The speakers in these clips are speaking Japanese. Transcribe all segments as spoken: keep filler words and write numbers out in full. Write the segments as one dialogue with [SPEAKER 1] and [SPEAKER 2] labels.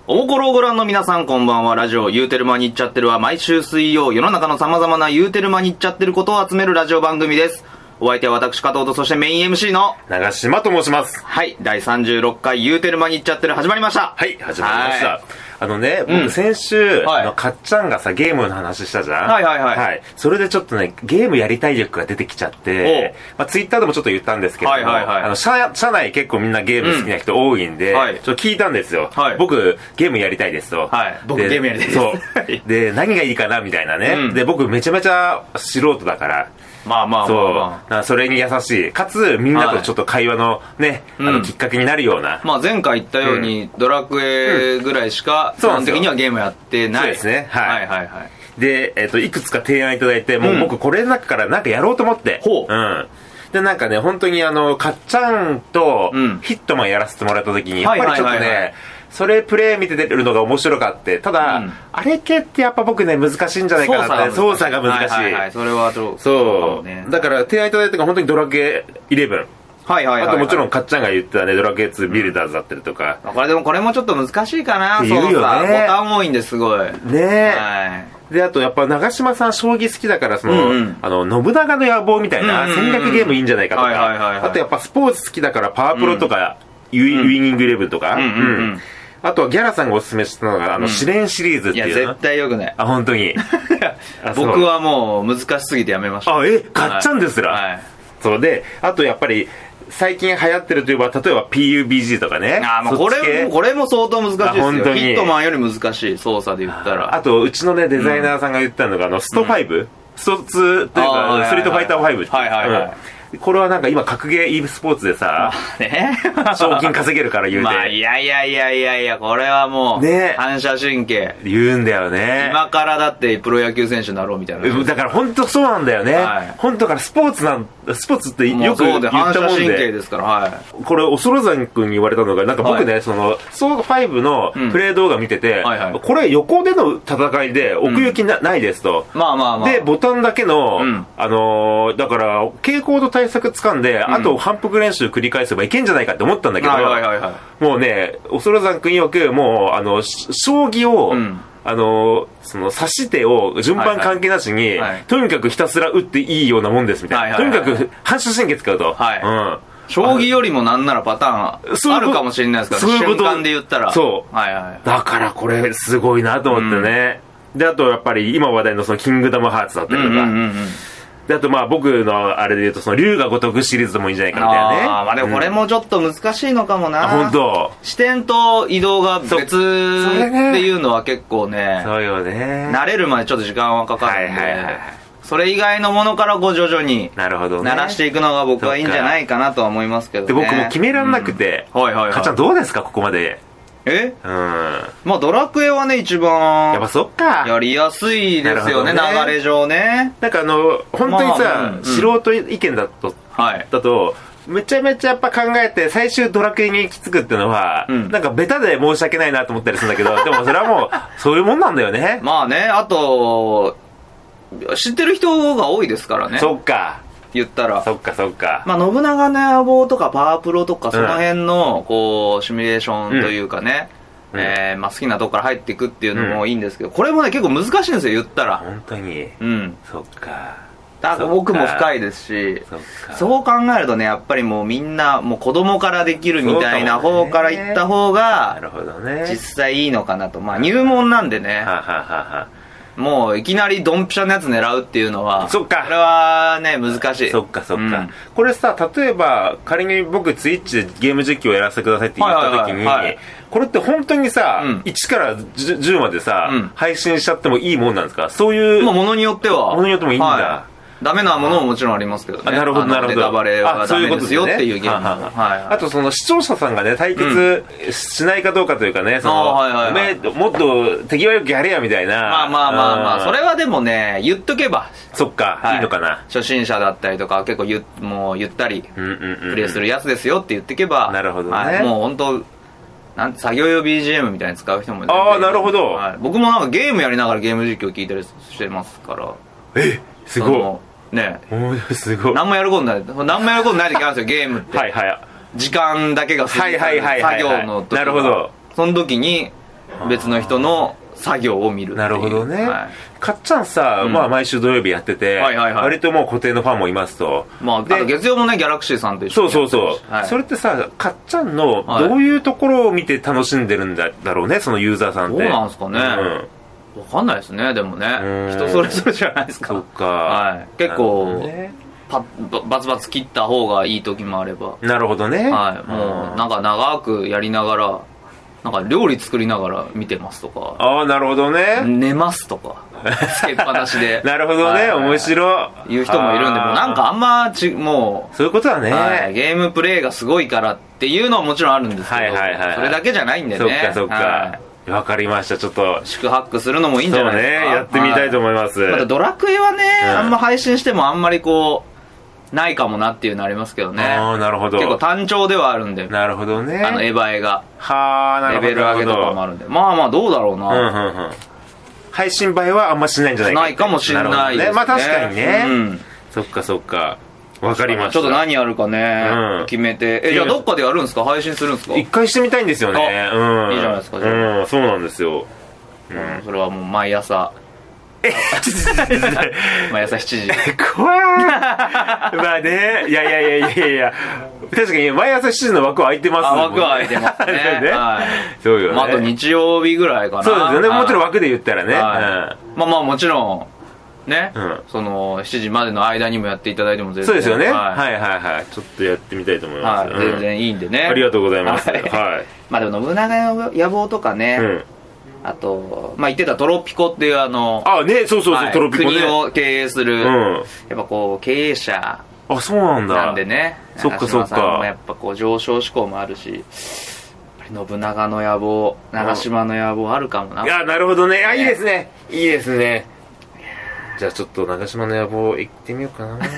[SPEAKER 1] おもころをご覧の皆さんこんばんは。ラジオ言うてる間に言っちゃってるは毎週水曜、世の中の様々な言うてる間に言っちゃってることを集めるラジオ番組です。お相手は私加藤と、そしてメイン エムシー の
[SPEAKER 2] 長島と申します。
[SPEAKER 1] はい、だいさんじゅうろっかい言うてる間に言っちゃってる始まりました。
[SPEAKER 2] はい、始まりました。あのね、
[SPEAKER 1] うん、
[SPEAKER 2] 僕先週、
[SPEAKER 1] はい、
[SPEAKER 2] あのかっちゃんがさゲームの話したじゃん。
[SPEAKER 1] はいはいはい、はい、
[SPEAKER 2] それでちょっとねゲームやりたい欲が出てきちゃって、まあ、ツイッターでもちょっと言ったんですけども、はいはいはい、あの 社, 社内結構みんなゲーム好きな人多いんで、うん、はい、ちょっと聞いたんですよ、はい、僕ゲームやりたいですと、
[SPEAKER 1] はい、僕ゲームやりたいです
[SPEAKER 2] そうで何がいいかなみたいなね、うん、で僕めちゃめちゃ素人だから
[SPEAKER 1] まあまあまあ、まあ、
[SPEAKER 2] そうそれに優しいかつみんなとちょっと会話のね、はい、あのきっかけになるような、
[SPEAKER 1] うん、まあ前回言ったように、うん、ドラクエぐらいしか基本的にはゲームやってない。
[SPEAKER 2] そうですね、はい、
[SPEAKER 1] はいはいはい
[SPEAKER 2] で、えー、といくつか提案いただいてもう僕これの中からなんかやろうと思って、
[SPEAKER 1] ほう、
[SPEAKER 2] うん、でなんかね本当にあのかっちゃんとヒットマンやらせてもらった時にやっぱりちょっとねそれプレイ見てるのが面白かってただ、うん、あれ系ってやっぱ僕ね難しいんじゃないかなって操作が難しい、はいはいはい、
[SPEAKER 1] それはどう
[SPEAKER 2] そう、ね、だから提案いただいたのが本当にドラクエイレブン、はいはいはいはい、あともちろんかっちゃんが言ってたねドラクエツービルダーズだったりとか、
[SPEAKER 1] これでもこれもちょっと難しいかな、
[SPEAKER 2] 言うよね、
[SPEAKER 1] そうさボタン多いんですごいね
[SPEAKER 2] え、
[SPEAKER 1] はい、
[SPEAKER 2] であとやっぱ長嶋さん将棋好きだからその、うんうん、あの信長の野望みたいな戦略ゲームいいんじゃないかとか、あとやっぱスポーツ好きだからパワープロとか、うん、ウィニングイレブンとか、うんうんうんうん、あとはギャラさんがおすすめしたのがあの、うん、試練シリーズっていうの。
[SPEAKER 1] いや絶対よくない。
[SPEAKER 2] あ本当に
[SPEAKER 1] 僕はもう難しすぎてやめました。
[SPEAKER 2] あえ買っちゃうんですら、
[SPEAKER 1] はい、
[SPEAKER 2] そうであとやっぱり最近流行ってるといえば例えば ピーユービージー とかね、
[SPEAKER 1] あもうこれもこれも相当難しいですよ。ヒットマンより難しい操作で言ったら。
[SPEAKER 2] あ, あとうちのねデザイナーさんが言ったのが、うん、あのストファイブ、うん、ストツーというかストリートファイターファイブって、はいはいはい、うんこれはなんか今格ゲー e スポーツでさ、ね、賞金稼げるから言うて、
[SPEAKER 1] まあいやいやいやいやいやこれはもう、ね、反射神経
[SPEAKER 2] 言うんだよね。
[SPEAKER 1] 今からだってプロ野球選手になろうみたいな。
[SPEAKER 2] だから本当そうなんだよね、はい、本当からスポーツなんスポーツってよく言ったもんで、
[SPEAKER 1] 反射神経ですから、はい、
[SPEAKER 2] これ恐山君に言われたのがなんか僕ね、はい、そのソードファイブのプレイ動画見てて、うんはいはい、これ横での戦いで奥行き な,、うん、ないですと、
[SPEAKER 1] まあまあまあ、
[SPEAKER 2] でボタンだけの、うん、あのー、だから傾向と対策掴んで、うん、あと反復練習繰り返せばいけんじゃないかって思ったんだけど、はいはいはいはい、もうね恐山君曰くもうあの将棋を、うんあのその指し手を順番関係なしに、はいはいはい、とにかくひたすら打っていいようなもんですみたいな、はいはいはい、とにかく反射神経使うと、はいうん、
[SPEAKER 1] 将棋よりもなんならパターンあるかもしれないですから、ね、瞬間で言ったら
[SPEAKER 2] そう、はいはい、だからこれすごいなと思ってね、うん、であとやっぱり今話題のそのキングダムハーツだったりとか、うんうんうんうんであとまあ僕のあれで言うとその龍が如くシリーズもいいんじゃないかみたいなね。
[SPEAKER 1] あまあでもこれもちょっと難しいのかもな、
[SPEAKER 2] うん、本当
[SPEAKER 1] 視点と移動が別っていうのは結構ね
[SPEAKER 2] そうよね
[SPEAKER 1] 慣れるまでちょっと時間はかかるんで、はいはいはい、それ以外のものからこう徐々に
[SPEAKER 2] なるほど、ね、
[SPEAKER 1] 慣らしていくのが僕はいいんじゃないかなとは思いますけどね。
[SPEAKER 2] で僕も決めらんなくて、うん、はいはいはい、かっちゃんどうですかここまで。
[SPEAKER 1] えうんまあドラクエはね一番
[SPEAKER 2] やっぱそっか
[SPEAKER 1] やりやすいですよ ね, ね流れ上ね。
[SPEAKER 2] なんかあの本当にさ、まあうんうん、素人意見だと、はい、だとめちゃめちゃやっぱ考えて最終ドラクエに行き着くっていうのは、うん、なんかベタで申し訳ないなと思ったりするんだけどでもそれはもうそういうもんなんだよね。
[SPEAKER 1] まあねあと知ってる人が多いですからね。
[SPEAKER 2] そっか
[SPEAKER 1] 言ったら
[SPEAKER 2] そっかそっか、
[SPEAKER 1] まあ、信長の野望とかパワープロとかその辺のこうシミュレーションというかね、うんえーまあ、好きなとこから入っていくっていうのもいいんですけど、うん、これもね結構難しいんですよ言ったら。
[SPEAKER 2] 本当に
[SPEAKER 1] うん
[SPEAKER 2] そっか
[SPEAKER 1] だから僕も深いですし そ, そう考えるとねやっぱりもうみんなもう子供からできるみたいな方からいった方が
[SPEAKER 2] なるほどね
[SPEAKER 1] 実際いいのかなと。まあ入門なんでねははははもういきなりドンピシャのやつ狙うっていうのは
[SPEAKER 2] そっか
[SPEAKER 1] これはね難しい。
[SPEAKER 2] そっかそっか、うん、これさ例えば仮に僕ツイッチでゲーム実況をやらせてくださいって言った時に、はいはいはい、これって本当にさ、うん、いちから じゅうまでさ、うん、配信しちゃってもいいもんなんですか。そういう
[SPEAKER 1] ものによっては
[SPEAKER 2] ものによってもいいんだ、はいダ
[SPEAKER 1] メなものももちろんありますけどね。
[SPEAKER 2] なるほどなるほど。
[SPEAKER 1] ネタバレはダメですよっていうゲームも、
[SPEAKER 2] はははいはい、あとその視聴者さんがね対決しないかどうかというかね、うん、その、はいはいはい、もっと手際よくやれやみたいな。
[SPEAKER 1] まあまあまあまあそれはでもね言っとけば
[SPEAKER 2] そっか、はい、いいのかな。
[SPEAKER 1] 初心者だったりとか結構ゆもうゆったりプレイするやつですよって言ってけば、
[SPEAKER 2] なるほどね、
[SPEAKER 1] はい、もう本当なんて作業用 ビージーエム みたいに使う人もいる。
[SPEAKER 2] ああなるほど、
[SPEAKER 1] はい、僕もなんかゲームやりながらゲーム実況聞いたりしてますから。
[SPEAKER 2] えすごい
[SPEAKER 1] ね
[SPEAKER 2] えすごい
[SPEAKER 1] 何もやることない何もやることない時あるんですよゲームってはいはい時間だけが過ぎる作業の時
[SPEAKER 2] なるほど
[SPEAKER 1] その時に別の人の作業を見るっていう。
[SPEAKER 2] なるほどね、はい、かっちゃんさ、
[SPEAKER 1] うん、
[SPEAKER 2] まあ、毎週土曜日やってて、
[SPEAKER 1] はいはいはい、
[SPEAKER 2] 割ともう固定のファンもいますと、
[SPEAKER 1] まあ、あと月曜もねギャラクシーさんと一緒に
[SPEAKER 2] そうそうそう、はい、それってさかっちゃんのどういうところを見て楽しんでるんだろうね、そのユーザーさんって。
[SPEAKER 1] どうなんですかね、うん、分かんないですね。でもね人それぞれじゃないですか。
[SPEAKER 2] そっか、
[SPEAKER 1] はい、結構、ね、パバツバツ切った方がいい時もあれば。
[SPEAKER 2] なるほどね、
[SPEAKER 1] はい、もうなんか長くやりながらなんか料理作りながら見てますとか。
[SPEAKER 2] ああなるほどね。
[SPEAKER 1] 寝ますとかつけっぱなしで
[SPEAKER 2] なるほどね、はい、面白
[SPEAKER 1] いいう人もいるんで、もうなんかあんまちも
[SPEAKER 2] うそういうことだね、
[SPEAKER 1] はい、ゲームプレイがすごいからっていうのはもちろんあるんですけど、はいはいはいはい、それだけじゃないんでね。
[SPEAKER 2] そっかそっか、はい、分かりました。ちょっと
[SPEAKER 1] 宿泊するのもいいんじゃないですか。
[SPEAKER 2] そうね、やってみたいと思います。
[SPEAKER 1] またドラクエはね、うん、あんま配信してもあんまりこうないかもなっていうのありますけどね。
[SPEAKER 2] ああなるほど。
[SPEAKER 1] 結構単調ではあるんで。
[SPEAKER 2] なるほどね。
[SPEAKER 1] あのエヴァエが
[SPEAKER 2] はあなるほど。
[SPEAKER 1] レベル上げとかもあるんで、まあまあどうだろうな、
[SPEAKER 2] うんうんうん、配信映えはあんましないんじゃないか。
[SPEAKER 1] ないかもしれないですね。
[SPEAKER 2] まあ確かにね、うん、そっかそっか、わかりました。
[SPEAKER 1] ちょっと何やるかね、うん、決めて。えじゃあどっかでやるんですか、配信するんですか。
[SPEAKER 2] 一回してみたいんですよね。うん、
[SPEAKER 1] いいじゃないですか。じゃあ、
[SPEAKER 2] うん、そうなんですよ、
[SPEAKER 1] うん、それはもう毎朝毎朝しちじ
[SPEAKER 2] 怖いまあね、いやいやいやいやいや確かに毎朝しちじの枠は空いてますもんね。
[SPEAKER 1] 枠は空いてますねね、はい、
[SPEAKER 2] そうよね、
[SPEAKER 1] まあ、あと日曜日ぐらいかな。
[SPEAKER 2] そうですよね、もちろん枠で言ったらね、
[SPEAKER 1] はい、うん、まあまあもちろんね、うん、そのしちじまでの間にもやっていただいても全然。
[SPEAKER 2] そうですよね、はい、はいはいはいちょっとやってみたいと思います、
[SPEAKER 1] はい、全然いいんでね、
[SPEAKER 2] ありがとうございます、はい、はい、
[SPEAKER 1] まあでも信長の野望とかね、うん、あと、まあ、言ってたトロピコっていうあの
[SPEAKER 2] あねそうそうそう、はい、トロピコね、
[SPEAKER 1] 国を経営する、うん、やっぱこう経営者
[SPEAKER 2] あそうなんだ
[SPEAKER 1] なんでね、
[SPEAKER 2] そっかそっか、
[SPEAKER 1] 長嶋さんもやっぱこう上昇志向もあるし、やっぱり信長の野望、長嶋の野望あるかもな。
[SPEAKER 2] いやなるほどね、あいいですね、いいですね。じゃあちょっと長嶋の野望行ってみようかな、うん、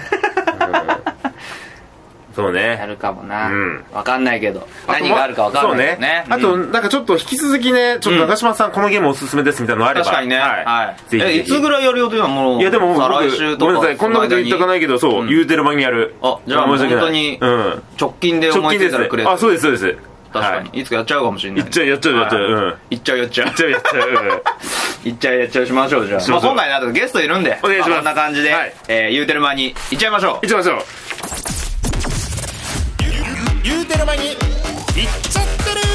[SPEAKER 2] そうね、
[SPEAKER 1] やるかもな、うん、分かんないけど何があるか分かんないけどね。
[SPEAKER 2] あとなんかちょっと引き続きね、ちょっと長嶋さん、うん、このゲームおすすめですみたいなのあれば
[SPEAKER 1] 確かにね、はいはい、ぜひぜひ。えいつぐらいやる予定なの。もう
[SPEAKER 2] いやでも僕
[SPEAKER 1] 来週とか、
[SPEAKER 2] ごめんなさいこんなこと言いたくないけど、そう、うん、言うてる間にやる。
[SPEAKER 1] あじゃあ本当に直近で思いついたらくれ、
[SPEAKER 2] ね、あそうですそうです。
[SPEAKER 1] 確かに、はい、いつかやっちゃうかもしれない。
[SPEAKER 2] いっちゃうやっちゃうやっちゃう、うん、
[SPEAKER 1] いっちゃうやっちゃう
[SPEAKER 2] いっちゃうやっちゃう
[SPEAKER 1] いっちゃうやっちゃうしましょう。じゃあ、まあ、今回ねゲストいるんで
[SPEAKER 2] お願いします、まあ、
[SPEAKER 1] こんな感じで、はい、えー、言うてる間にいっちゃいましょう
[SPEAKER 2] いっちゃいましょう
[SPEAKER 3] 言うてる間にいっちゃってる。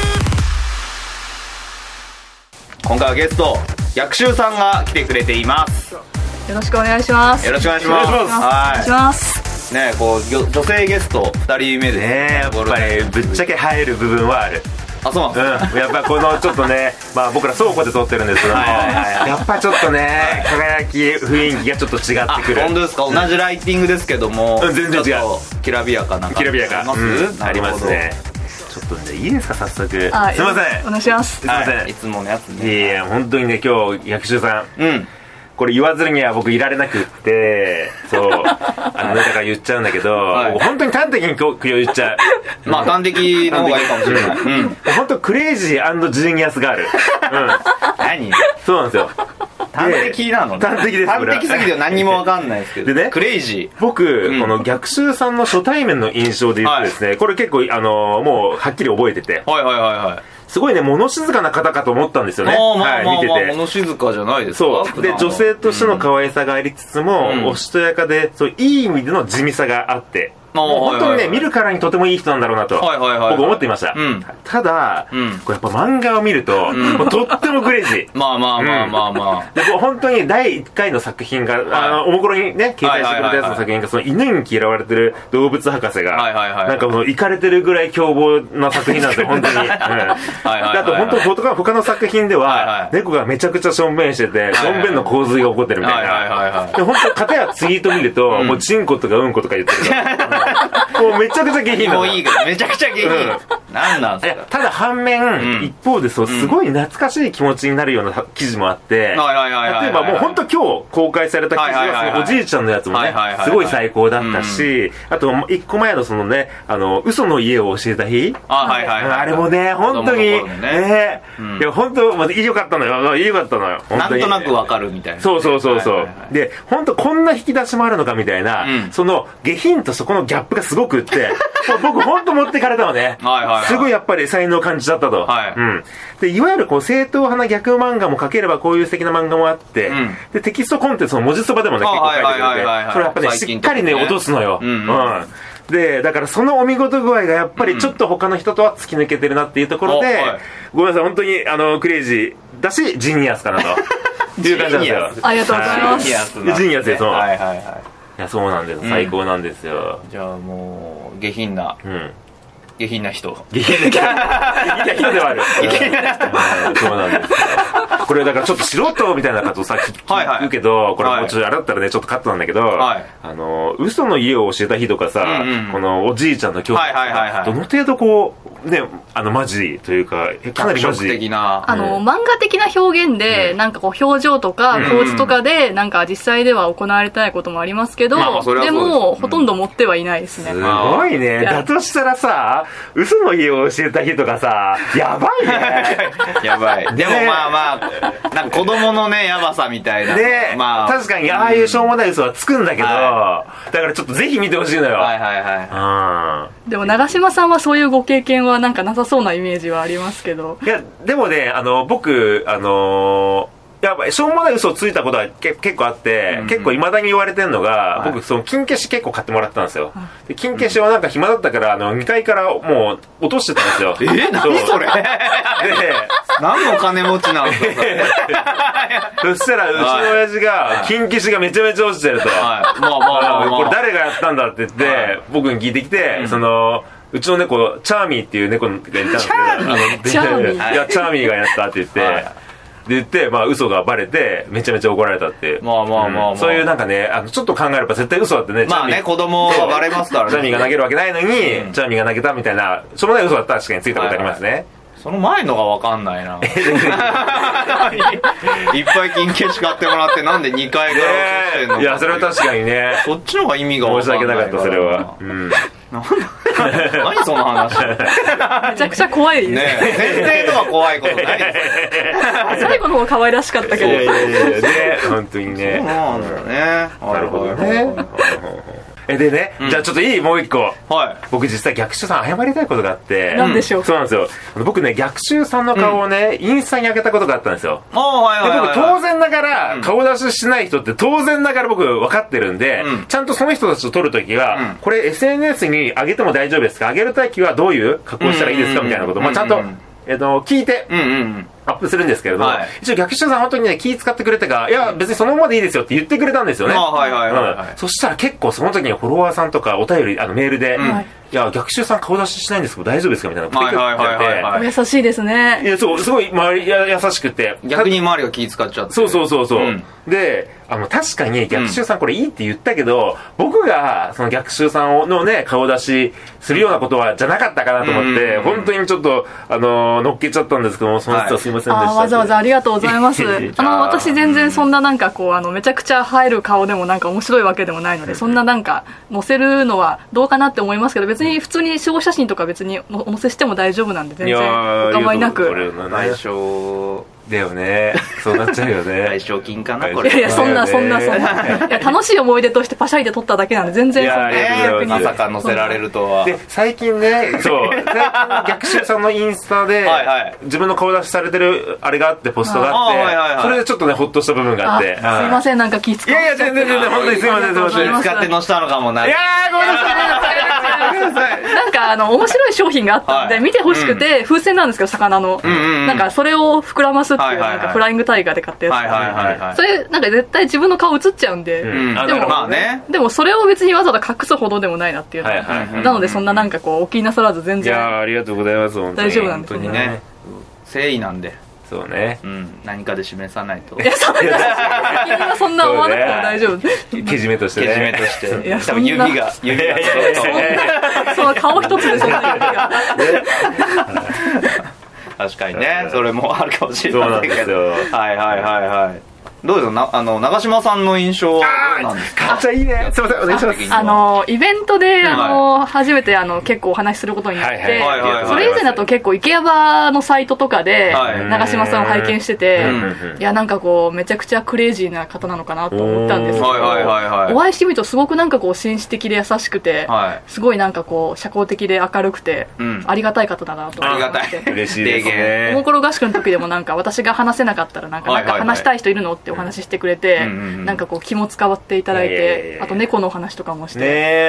[SPEAKER 1] 今回はゲスト逆襲さんが来てくれています。
[SPEAKER 4] よろしくお願いします。
[SPEAKER 1] よろしくお願いします。
[SPEAKER 4] お願いします
[SPEAKER 1] ね、こう女性ゲストふたりめです
[SPEAKER 2] ね。やっぱりぶっちゃけ入る部分はある。
[SPEAKER 1] あ、そうなんですか、
[SPEAKER 2] うん、やっぱこのちょっとねまあ僕ら倉庫で撮ってるんですけどもやっぱちょっとね輝き雰囲気がちょっと違ってくる。
[SPEAKER 1] 本当ですか、同じライティングですけども、
[SPEAKER 2] うん、全然違う、
[SPEAKER 1] ちょっときらびやかな感じ
[SPEAKER 2] きらびやか
[SPEAKER 1] あります、
[SPEAKER 2] うん、ありますね。ちょっとねいいですか早速。すい
[SPEAKER 4] ません、お願いします。
[SPEAKER 2] すいません、
[SPEAKER 1] はい、いつものやつね。
[SPEAKER 2] いやいや本当にね今日逆襲さん、
[SPEAKER 1] うん
[SPEAKER 2] これ言わずには僕いられなくってそうあのねだから言っちゃうんだけど、はい、僕本当に端的に今日言っちゃう。
[SPEAKER 1] まあ端的の方がいいかもしれない、うん、
[SPEAKER 2] 本当クレイジー&ジーニアスガール、うん、
[SPEAKER 1] 何
[SPEAKER 2] そうなんですよ。
[SPEAKER 1] 端的なのね。
[SPEAKER 2] 端的です。
[SPEAKER 1] 端的すぎて何にも分かんないですけど
[SPEAKER 2] でね
[SPEAKER 1] クレイジー
[SPEAKER 2] 僕、うん、この逆襲さんの初対面の印象で言ってですね、はい、これ結構あのもうはっきり覚えてて、
[SPEAKER 1] はいはいはいはい
[SPEAKER 2] すごいね物静かな方かと思ったんですよね。
[SPEAKER 1] あ、まあまあまあ、
[SPEAKER 2] はい、見てて
[SPEAKER 1] 物静かじゃないですか。
[SPEAKER 2] そうで女性としての可愛さがありつつも、うん、おしとやかでそういい意味での地味さがあって、もう本当にね見るからにとてもいい人なんだろうなと僕思っていました、うん、ただ、うん、これやっぱ漫画を見ると、うん、もうとってもクレイジー
[SPEAKER 1] まあまあまあまあまあ、
[SPEAKER 2] うん、で本当にだいいっかいの作品が、はい、あのおもころにね掲載してくれたやつの作品がその犬に嫌われてる動物博士が、はいはいはい、なんかもうイカれてるぐらい凶暴な作品なんですよ本当に、うん、あと本当他の他の作品では、はいはい、猫がめちゃくちゃしょんべんしてて、はいはい、しょんべんの洪水が起こってるみたいな、はいはいはいはい、で本当片やツイート見ると、うん、もうチンコとかうんことか言ってるからもうめちゃくちゃ下品なの。
[SPEAKER 1] もういいからめちゃくちゃ下品、うん、なんなんですか。
[SPEAKER 2] ただ反面、うん、一方でそうすごい懐かしい気持ちになるような記事もあって、例えばもう本当今日公開された記事はそのおじいちゃんのやつもねすごい最高だったし、うん、あと一個前のそのねあの嘘の家を教えた日、あ、はいはいはい、あれもね本当にね、ね、うん、いや本当まあ良かったのよ良かったのよ
[SPEAKER 1] なんとなくわかるみたいな。
[SPEAKER 2] そうそうそうそう、はいはいはい、で本当こんな引き出しもあるのかみたいな、うん、その下品とそこのギャップがすごくって僕本当持ってかれたのね
[SPEAKER 1] はいはい、はい、
[SPEAKER 2] すごいやっぱり才能を感じちゃったと、はいうん、でいわゆるこう正統派な逆漫画も描ければこういう素敵な漫画もあって、うん、でテキストコンテンツの文字そばでもね結構書いてくれて、それやっぱねしっかりね落とすのよ、うんうんうんでだからそのお見事具合がやっぱりちょっと他の人とは突き抜けてるなっていうところで、うんはい、ごめんなさい本当にあのクレイジーだしジニアスかなという感じなんですよ
[SPEAKER 4] ありがとうございます
[SPEAKER 2] ジニアスです、はい
[SPEAKER 1] はいはい、い
[SPEAKER 2] やそうなんです、うん、最高なんですよ。
[SPEAKER 1] じゃあもう下品な、うん下品な人
[SPEAKER 2] 下品な人ではある下品な人そうなんですよこれだからちょっと素人みたいなことをさ聞くけど、はいはい、これもうちょっとあれだったらねちょっとカットなんだけど、はい、あの嘘の家を教えた日とかさ、うんうん、このおじいちゃんの教科がどの程度こうねあのマジというかかなりマジ
[SPEAKER 1] 的な、
[SPEAKER 4] あの、うん、漫画的な表現で、うん、なんかこう表情とか構図とかで、うん、なんか実際では行われてないこともありますけど、まあまあで, でも、うん、ほとんど持ってはいないですね。
[SPEAKER 2] すごいね。だとしたらさ嘘の家を教えた日とかさやばいね
[SPEAKER 1] やばいでもまあまあなんか子供のねやばさみたいな
[SPEAKER 2] で、まあ、確かにああいうしょうもない嘘はつくんだけど、はい、だからちょっとぜひ見てほしいのよ。はいはいはい、
[SPEAKER 4] うん、でも長嶋さんはそういうご経験はなんかなさそうなイメージはありますけど。
[SPEAKER 2] いやでもねあの僕あのーやっぱしょうもない嘘をついたことはけ結構あって、うんうん、結構未だに言われてるのが、はい、僕その金消し結構買ってもらったんですよ、はい、で金消しはなんか暇だったからあのにかいからもう落としてたんですよ。
[SPEAKER 1] えー、何それで何の金持ちなんですか
[SPEAKER 2] そしたらうちの親父が金消しがめちゃめちゃ落ちてると、はい、まあまあまあ、まあ、これ誰がやったんだって言って、はい、僕に聞いてきて、うん、そのうちの猫チャーミーっていう猫がいたんですけどあの
[SPEAKER 4] チャーミー
[SPEAKER 2] いやチャーミーがやったって言って、はいで言って、まあ嘘がバレてめちゃめちゃ怒られたって
[SPEAKER 1] まあまあまあ、まあうん、
[SPEAKER 2] そういうなんかねあのちょっと考えれば絶対嘘だってね
[SPEAKER 1] まあね子供はバレますからね
[SPEAKER 2] チャーミーが投げるわけないのに、うん、チャーミーが投げたみたいなしょうもない嘘だったら確かについたことありますね、はいはい、
[SPEAKER 1] その前のが分かんないないっぱい金消し買ってもらってなんでにかいから落としてんの、
[SPEAKER 2] いやそれは確かにね
[SPEAKER 1] そっちの方が意味が分かんない
[SPEAKER 2] 申し訳なかったそれは、うん
[SPEAKER 1] 何その話
[SPEAKER 4] めちゃくちゃ怖い
[SPEAKER 1] ね前提とか怖いことないです
[SPEAKER 4] 最後の方可愛らしかったけどいやいやいや
[SPEAKER 2] ね本当にね
[SPEAKER 1] そうなんだよね
[SPEAKER 2] なるほどねえでね、うん、じゃあちょっといいもう一個、はい、僕実際逆襲さん謝りたいことがあって
[SPEAKER 4] 何でしょう、
[SPEAKER 2] そうなんですよ僕ね逆襲さんの顔をね、うん、インスタに上げたことがあったんですよ、はいはいはいはい、で僕当然ながら、うん、顔出ししない人って当然ながら僕分かってるんで、うん、ちゃんとその人たちと撮るときは、うん、これ エスエヌエス に上げても大丈夫ですか、上げるときはどういう加工したらいいですかみたいなことを、まあ、ちゃんと、えっと、聞いて、うんうんうんアップするんですけれど、はい、一応逆襲さん本当にね気使ってくれてかいや別にそのままでいいですよって言ってくれたんですよね、はいはいはいはいうん、そしたら結構その時にフォロワーさんとかお便りあのメールで、うん、いや逆襲さん顔出ししないんですけど大丈夫ですかみたいなこと言ってくれて、
[SPEAKER 4] お優しいですね。
[SPEAKER 2] いやそうすごい周りや優しくて
[SPEAKER 1] 逆に周りが気使っちゃって
[SPEAKER 2] そうそうそうそう、うん、であの確かに逆襲さんこれいいって言ったけど、うん、僕がその逆襲さんのね顔出しするようなことはじゃなかったかなと思って、うん、本当にちょっとあの乗っけちゃったんですけどもその人はすいませんでした、はい、
[SPEAKER 4] あわざわざありがとうございますあの私全然そんななんかこうあのめちゃくちゃ映える顔でもなんか面白いわけでもないので、そんななんか載せるのはどうかなって思いますけど、別に普通に集合写真とか別にお載せしても大丈夫なんで全然お構いなく。
[SPEAKER 1] 内緒
[SPEAKER 2] だよね。そうなっちゃうよね。
[SPEAKER 1] 賠償金かなこれ。
[SPEAKER 4] いやいやそんなそんなそんな。いや楽しい思い出としてパシャリで撮っただけなんで全然そんな
[SPEAKER 1] 逆にまさか載せられるとは。
[SPEAKER 2] で最近ね、そう最近逆襲さんのインスタではい、はい、自分の顔出しされてるあれがあってポストがあって、はいはいはい、それでちょっとねホッとした部分があって。
[SPEAKER 4] すいませんなんか気使って。
[SPEAKER 2] いやいや全然全然本当にすいませんすいません。
[SPEAKER 1] 気使って載せたのかもな。
[SPEAKER 2] いやーごめんなさい。
[SPEAKER 4] なんかあの面白い商品があったんで、はい、見てほしくて、うん、風船なんですけど魚の、うんうんうん、なんかそれを膨らますっていう、はいはいはい、なんかフライングタイガーで買ったやつ、はいはいはいはい、それなんか絶対自分の顔映っちゃうんで、うん、でも、まあね、でもそれを別にわざわざ隠すほどでもないなっていう、はいはいはい、なのでそんななんかこうお気になさらず全然
[SPEAKER 2] いやありがとうございます本当に
[SPEAKER 4] 大丈夫なんですよ
[SPEAKER 1] ね, 本当にね誠意なんで
[SPEAKER 2] そうね、
[SPEAKER 1] うん、何かで示さないと。
[SPEAKER 4] いやそんな君はそんな思わなくても大丈夫。
[SPEAKER 2] けじめとしてね。
[SPEAKER 1] けじめとして。いや多分指が指が
[SPEAKER 4] その顔一つでそんな指が。
[SPEAKER 1] 確かにね、それもあるかもしれないけど。はいはいはいはい。 どうですかな、あの長嶋さんの印象はどうなんですか。
[SPEAKER 2] めっちゃいいね。すいませんお願いします。
[SPEAKER 4] あのイベントであの初めてあの結構お話しすることになって、それ以前だと結構池谷のサイトとかで長嶋さんを拝見してて、いやなんかこうめちゃくちゃクレイジーな方なのかなと思ったんですけど、お会いしてみるとすごくなんかこう紳士的で優しくて、すごいなんかこう社交的で明るくてありがたい方だなと思って。
[SPEAKER 1] ありがたい。嬉しいですね。
[SPEAKER 4] おもころ合宿の時でもなんか私が話せなかったらなんかなんか話したい人いるのってお話ししてくれて、なんかこう気も使わっていただいて、あと猫の話とかもして、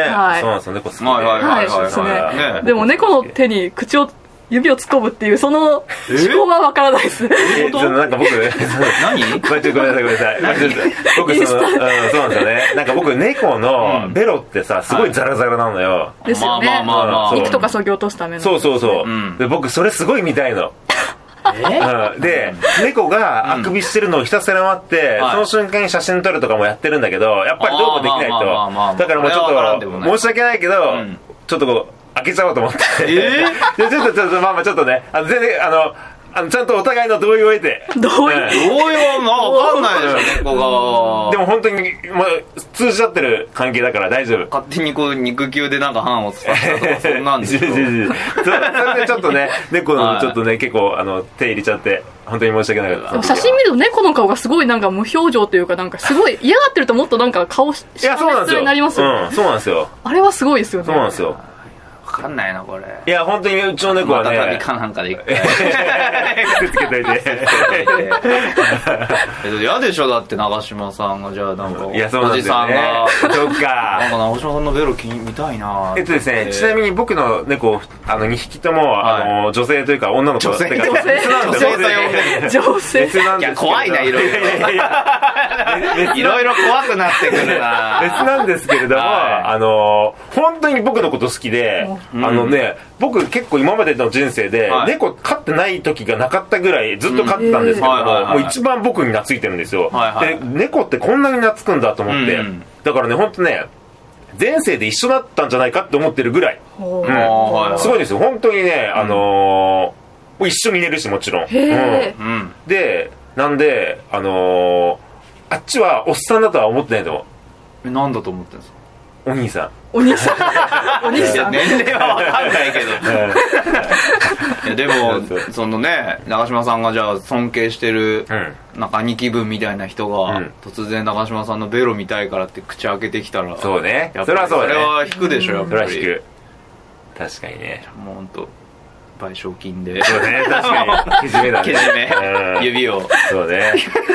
[SPEAKER 2] はい、そうなんですよ、猫好きで、
[SPEAKER 4] はい、でも猫の手に口を指を突っ込むっていうその思考はわからないです。
[SPEAKER 2] えー、なんか僕
[SPEAKER 1] 何？
[SPEAKER 2] ごめんなさいごめんなさい。僕その、うん、そうなんですよね。なんか僕猫のベロってさすごいザラザラなのよ。
[SPEAKER 4] ですよね。まあまあまあ。肉とかそぎ落とすための。
[SPEAKER 2] そうそうそう。で僕それすごい見たいの。うん、で猫があくびしてるのをひたすら待って、うん、その瞬間に写真撮るとかもやってるんだけど、やっぱりどうもできないと。だからもうちょっと申し訳ないけど、うん、ちょっとこう開けちゃおうと思って、えー、でちょっとちょっとまあまあちょっとね、あの全然あのあのちゃんとお互いの同意を得て、
[SPEAKER 4] 同意、
[SPEAKER 1] 同意はまあ分かんないでしょ、猫が。
[SPEAKER 2] でも本当に、まあ、通じ合ってる関係だから大丈夫。
[SPEAKER 1] 勝手にこう肉球でなんか判をつかせたとかそんなんですよ。それで
[SPEAKER 2] ちょっとね猫のちょっとね結構あの手入れちゃって本当に申し訳ない。
[SPEAKER 4] 写真見ると猫の顔がすごいなんか無表情というか、なんかすごい嫌がってるともっとなんか顔し
[SPEAKER 2] いやそうなんですよ。
[SPEAKER 4] になりますよ、
[SPEAKER 2] うん、そうなんですよ。
[SPEAKER 4] あれはすごいですよね。
[SPEAKER 2] そうなんですよ。
[SPEAKER 1] 分かんないなこれ。
[SPEAKER 2] いや本当にうちの猫はね、
[SPEAKER 1] また旅かなんかで一回
[SPEAKER 2] くっつけといて
[SPEAKER 1] 嫌でしょ。だって長嶋さんがじゃあなんか、
[SPEAKER 2] いやそうなんですよね、
[SPEAKER 1] おじさんが
[SPEAKER 2] そっか
[SPEAKER 1] なんか長嶋さんのベロ見たいな。
[SPEAKER 2] えっとですね、ちなみに僕の猫あのにひきとも、はい、あの女性というか女の子
[SPEAKER 1] 女性
[SPEAKER 2] 女性
[SPEAKER 1] 女性
[SPEAKER 4] 女性
[SPEAKER 1] いや怖いないろいろいろいろ怖くなってくるな。
[SPEAKER 2] 別なんですけれども、はい、あの本当に僕のこと好きで、うん、あのね僕結構今までの人生で、はい、猫飼ってない時がなかったぐらいずっと飼ってたんですけども、うんえー、もう一番僕に懐いてるんですよ、はいはい、で猫ってこんなに懐くんだと思って、うん、だからね本当ね前世で一緒だったんじゃないかって思ってるぐらい、うん、すごいですよ本当にね、あのー、一緒に寝るしもちろん、うん、でなんであのー、あっちはおっさんだとは思ってないと思う。
[SPEAKER 1] えなんだと思ってるんですか。
[SPEAKER 2] お兄さん
[SPEAKER 4] お兄さんお兄さん
[SPEAKER 1] 年齢は分かんないけどいやでもそのね長嶋さんがじゃあ尊敬してる、うん、なんか兄貴分みたいな人が、うん、突然長嶋さんのベロ見たいからって口開けてきたら
[SPEAKER 2] そうね
[SPEAKER 1] それはそうねそれは引くでしょやっぱり。
[SPEAKER 2] それは引く確かにね。
[SPEAKER 1] もうほんと賠償金で
[SPEAKER 2] そうね確かにけじめだね
[SPEAKER 1] けじめ指を
[SPEAKER 2] そうね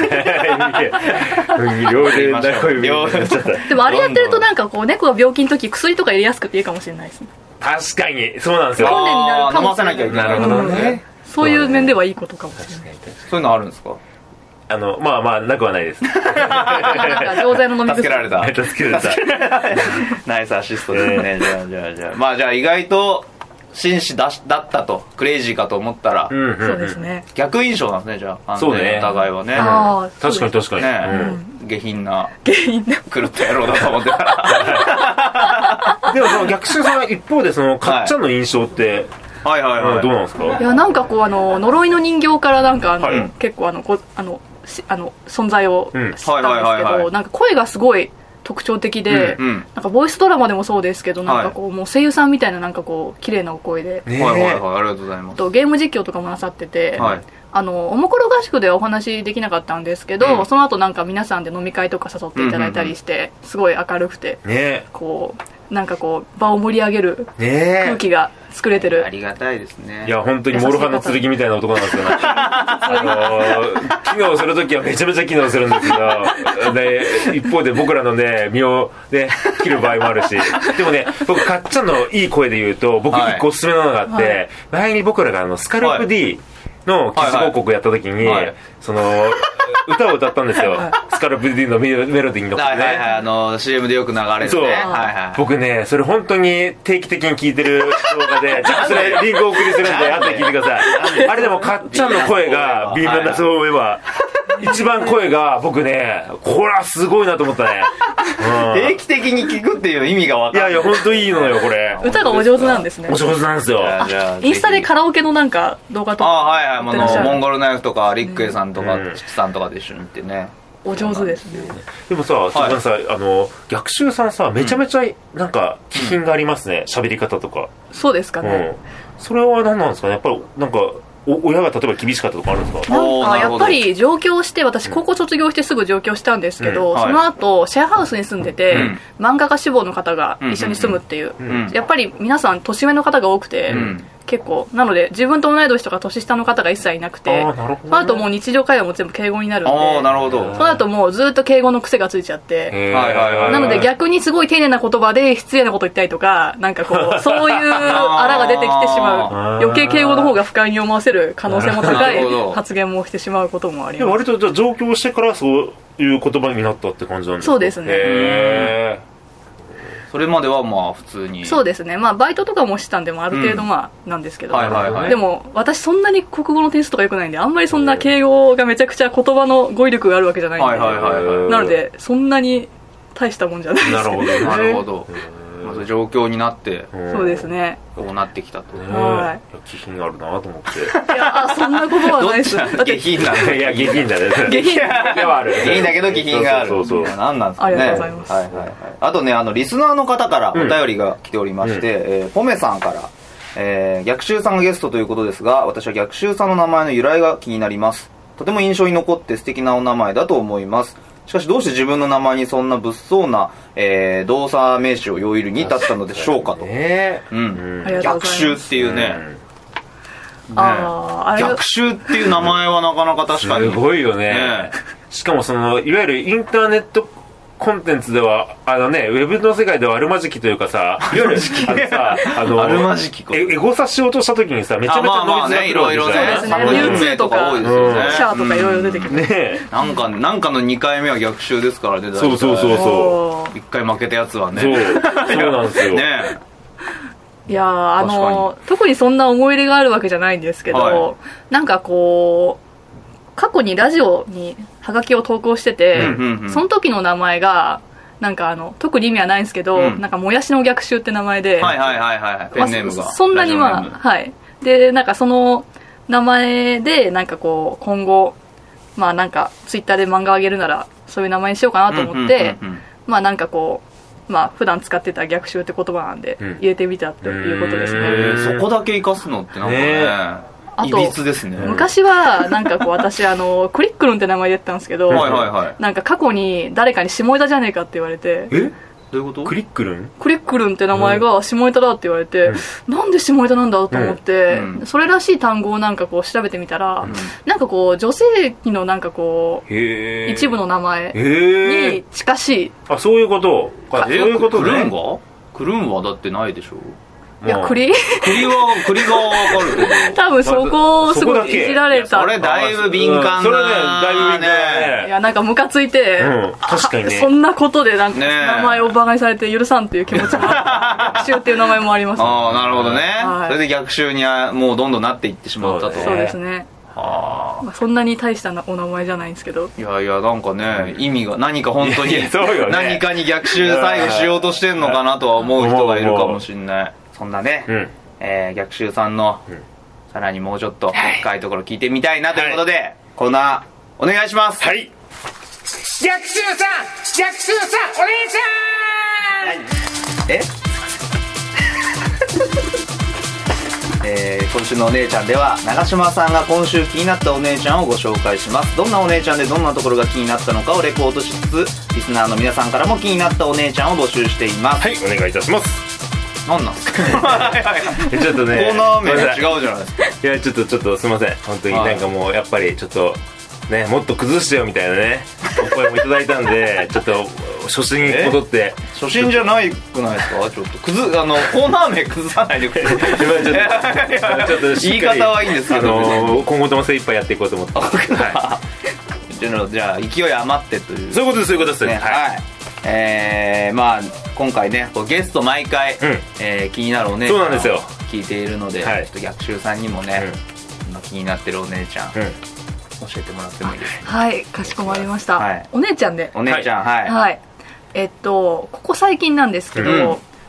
[SPEAKER 2] 両手中指になっちゃった
[SPEAKER 4] でもあれやってるとなんかこう猫が病気の時薬とか入れやすくていいかもしれないですね。
[SPEAKER 2] 確かにそうなんですよ。
[SPEAKER 4] 訓練になるかも
[SPEAKER 1] しれない。飲ませなきゃいけない。なるほどね。
[SPEAKER 4] そういう面ではいいことかもしれない。
[SPEAKER 1] そういうのあるんですか。
[SPEAKER 2] あのまあまあなくはないです。なん
[SPEAKER 4] か錠剤の飲み
[SPEAKER 1] 助けられた
[SPEAKER 2] 助けられた
[SPEAKER 1] ナイスアシストですね。じゃあじゃあじゃあまあじゃあ意外と紳士だだったとクレイジーかと思ったら、
[SPEAKER 4] うんうんうん、そうですね
[SPEAKER 1] 逆印象なんですね。じゃあ
[SPEAKER 2] そうね
[SPEAKER 1] お互いはね、
[SPEAKER 2] あ確かに確かに、
[SPEAKER 1] ねうん、下品な下品な狂った野郎だと思ってたら
[SPEAKER 2] でもその逆襲さん一方でそのかっちゃんの印象って、
[SPEAKER 1] はい、はいはいはい、
[SPEAKER 2] どうなんですか。
[SPEAKER 4] いやなんかこうあの呪いの人形からなんかあの、はい、結構あのこあのあの存在を知ったんですけど、なんか声がすごい特徴的で、うんうん、なんかボイスドラマでもそうですけど、なんかこう、はい、もう声優さんみたいななんかこう綺麗なお声で、
[SPEAKER 1] ね、はいはいはい、ありがとうございます。
[SPEAKER 4] とゲーム実況とかもなさってて、はい、あのおもころ合宿ではお話できなかったんですけど、うん、その後なんか皆さんで飲み会とか誘っていただいたりして、うんうんうん、すごい明るくて、ね、こうなんかこう場を盛り上げる空気が作れてる、
[SPEAKER 1] ね、ありがたいですね。
[SPEAKER 2] いや本当にモロハの剣みたいな男なんですよねあの機能するときはめちゃめちゃ機能するんですけどで一方で僕らのね身をね切る場合もあるしでもね僕かっちゃんのいい声で言うと僕一個おすすめなのがあって、はい、前に僕らがあのスカルプ D の記事広告やった時に、はいはい、その歌を歌ったんですよ、はい、スカルプ D のメロディーに乗ってね、はいはいはい、
[SPEAKER 1] あの シーエム でよく流れるね。
[SPEAKER 2] そう、はいはい、僕ねそれ本当に定期的に聴いてる動画でちょっとそれリンクお送りするんで後で聞いてくださいあれでもかっちゃんの声がビームだそう思えば一番声が僕ねこれはすごいなと思ったね、
[SPEAKER 1] うん、定期的に聞くっていう意味が分かる。
[SPEAKER 2] いやいや本当いいのよこれ
[SPEAKER 4] 歌がお上手なんですね。
[SPEAKER 2] お上手なんですよ。
[SPEAKER 4] インスタでカラオケのなんか動画とか
[SPEAKER 1] あはいはい、あのモンゴルナイフとかリックエさんとかチキさんとかで一緒に行ってね、
[SPEAKER 4] お上手ですね。
[SPEAKER 2] でもさ、はい、さあの逆襲さんさめちゃめちゃなんか気品がありますね、喋、うん、り方とか。
[SPEAKER 4] そうですかね、うん、
[SPEAKER 2] それは何なんですかね。やっぱりなんか親が例えば厳しかったとかあるんですか。
[SPEAKER 4] なんかやっぱり上京して、私高校卒業してすぐ上京したんですけど、うん、その後シェアハウスに住んでて、うん、漫画家志望の方が一緒に住むっていう、うんうんうん、やっぱり皆さん年上の方が多くて、うん、結構なので自分と同い年とか年下の方が一切いなくて、あ、ね、その後もう日常会話も全部敬語になるんで、
[SPEAKER 1] あ、なるほど。
[SPEAKER 4] その後もうずっと敬語の癖がついちゃって、なので逆にすごい丁寧な言葉で失礼なこと言ったりとか、なんかこうそういうあらが出てきてしまう、余計敬語の方が不快に思わせる可能性も高い発言もしてしまうこともあります。
[SPEAKER 2] 割とじゃあ上京してからそういう言葉になったって感じなんですか。
[SPEAKER 4] そうですね。
[SPEAKER 2] へー。
[SPEAKER 1] それまではまあ普通に。
[SPEAKER 4] そうですね、まあバイトとかもしてたんでもある程度まあなんですけど、うん、はいはいはい、でも私そんなに国語の点数とか良くないんで、あんまりそんな敬語がめちゃくちゃ言葉の語彙力があるわけじゃないんで、はいはいはいはい、なのでそんなに大したもんじゃないですね。
[SPEAKER 2] なるほど
[SPEAKER 1] なるほど。まず状況になって
[SPEAKER 4] そうですね、
[SPEAKER 1] こうなってきたと、
[SPEAKER 4] はい、
[SPEAKER 2] 気品あるなと思って。
[SPEAKER 4] いや、そんなことはないです。だ
[SPEAKER 1] って下品なんだ。
[SPEAKER 2] いや、下品だね。
[SPEAKER 4] 下品
[SPEAKER 1] ではある。下品だけど下品がある。
[SPEAKER 2] そうそうそう。
[SPEAKER 1] 何なんですかね。
[SPEAKER 4] ありがとうございます。
[SPEAKER 1] はいはいはい。あとね、あのリスナーの方からお便りが来ておりまして、うん、えー、ポメさんから、えー、逆襲さんがゲストということですが、私は逆襲さんの名前の由来が気になります。とても印象に残って素敵なお名前だと思います。しかしどうして自分の名前にそんな物騒な、えー、動作名詞を用いるに至ったのでしょうかと。
[SPEAKER 2] ね、
[SPEAKER 1] うん、逆襲っていうね、うんね、
[SPEAKER 4] ああ、
[SPEAKER 1] 逆襲っていう名前はなかなか確かに
[SPEAKER 2] すごいよね。ね、しかもそのいわゆるインターネットコンテンツではあのね、ウェブの世界ではあるまじきというかさ、いわゆるあのさ、あの
[SPEAKER 1] あるまじき
[SPEAKER 2] エゴサしようとした時にさ、めちゃめちゃ伸びづらくるわけじゃないですか。
[SPEAKER 4] ミュウツーとか多いですよね。シャーとかいろいろ出てきて
[SPEAKER 2] ね。
[SPEAKER 1] なんかなんかのにかいめは逆襲ですからね。
[SPEAKER 2] そうそうそうそう。
[SPEAKER 1] いっかい負けたやつはね。
[SPEAKER 2] そうそうなんですよ。
[SPEAKER 1] ね。
[SPEAKER 4] いやー、あの特にそんな思い入れがあるわけじゃないんですけど、はい、なんかこう過去にラジオにハガキを投稿してて、うんうんうん、その時の名前がなんかあの特に意味はないんですけど、うん、なんかもやしの逆襲って名前で、
[SPEAKER 1] はいはいはいはい、ペンネームが、
[SPEAKER 4] まあ、そんなにまあはいで、なんかその名前でなんかこう今後まあなんかツイッターで漫画をあげるならそういう名前にしようかなと思って、うんうんうんうん、まあなんかこうまあ普段使ってた逆襲って言葉なんで入れてみたっていうことですね、
[SPEAKER 1] うん、そこだけ生かすのってなんかね、いびつですね。
[SPEAKER 4] 昔はなんかこう私あのクリックルンって名前でやってたんですけど、
[SPEAKER 1] はいはいはい、
[SPEAKER 4] なんか過去に誰かに下ネタじゃねえかって言われて、
[SPEAKER 1] えどういうこと？
[SPEAKER 2] クリックルン
[SPEAKER 4] クリックルンって名前が下ネタだって言われて、うん、なんで下ネタなんだと思って、うん、それらしい単語をなんかこう調べてみたら、うん、なんかこう女性器のなんかこう一部の名前に近しい。
[SPEAKER 2] あ、そういうこと
[SPEAKER 1] か。そういうことね。クルンが？クルンはだってないでしょ。
[SPEAKER 4] いや、栗
[SPEAKER 1] 栗は、栗がわかるけど。
[SPEAKER 4] 多分そこをすごいいじられた。
[SPEAKER 1] それだいぶ敏感な、うん、
[SPEAKER 2] それね、だいぶ敏感だ
[SPEAKER 4] ね。いや、なんかムカついて、
[SPEAKER 2] うん、確かにね。
[SPEAKER 4] そんなことでなんか名前を馬鹿にされて許さんっていう気持ちもあって、逆襲っていう名前もあります、ね。
[SPEAKER 1] ああ、なるほどね、はい。それで逆襲にはもうどんどんなっていってしまったと。
[SPEAKER 4] そうですね。はあ、まあ、そんなに大したお名前じゃないんですけど、
[SPEAKER 1] いやいやなんかね、意味が何か本当に
[SPEAKER 2] そうよ、ね、
[SPEAKER 1] 何かに逆襲最後しようとしてんのかなとは思う人がいるかもしれない。そんなね、うんえー、逆襲さんの、うん、さらにもうちょっと深いところ聞いてみたいなということで、はい、コーナーお願いします。
[SPEAKER 2] はい。
[SPEAKER 3] 逆襲さん逆襲さんお姉
[SPEAKER 1] ちゃん、ええー、今週のお姉ちゃんでは長嶋さんが今週気になったお姉ちゃんをご紹介します。どんなお姉ちゃんでどんなところが気になったのかをレポートしつつ、リスナーの皆さんからも気になったお姉ちゃんを募集しています。
[SPEAKER 2] はい、お願いいたします。
[SPEAKER 1] 何なんですか
[SPEAKER 2] ちょっとね、
[SPEAKER 1] コーナー名が違うじゃないですか。
[SPEAKER 2] いやちょっとちょっとすいません、本当になんかもうやっぱりちょっとね、もっと崩してよみたいなねお声もいただいたんでちょっと初心に戻って
[SPEAKER 1] 初心じゃないくないですか。ちょっと崩あのコーナー名崩さないでください。ちょっと言い方はいいんですけど、
[SPEAKER 2] あのー、今後とも精一杯やっていこうと思っては
[SPEAKER 1] い、じゃあ勢い余ってという、
[SPEAKER 2] そういうことですそういうことですね、
[SPEAKER 1] はい、えー、まあ今回ねゲスト毎回、うんえー、気になるお姉ちゃんを聞いているので、はい、ちょっと逆襲さんにもね、うん、気になってるお姉ちゃん、うん、教えてもらってもいいですか。
[SPEAKER 4] はい、かしこまりました、はい、お姉ちゃんで
[SPEAKER 1] お姉ちゃん、はい、
[SPEAKER 4] はい、えっとここ最近なんですけど、うん、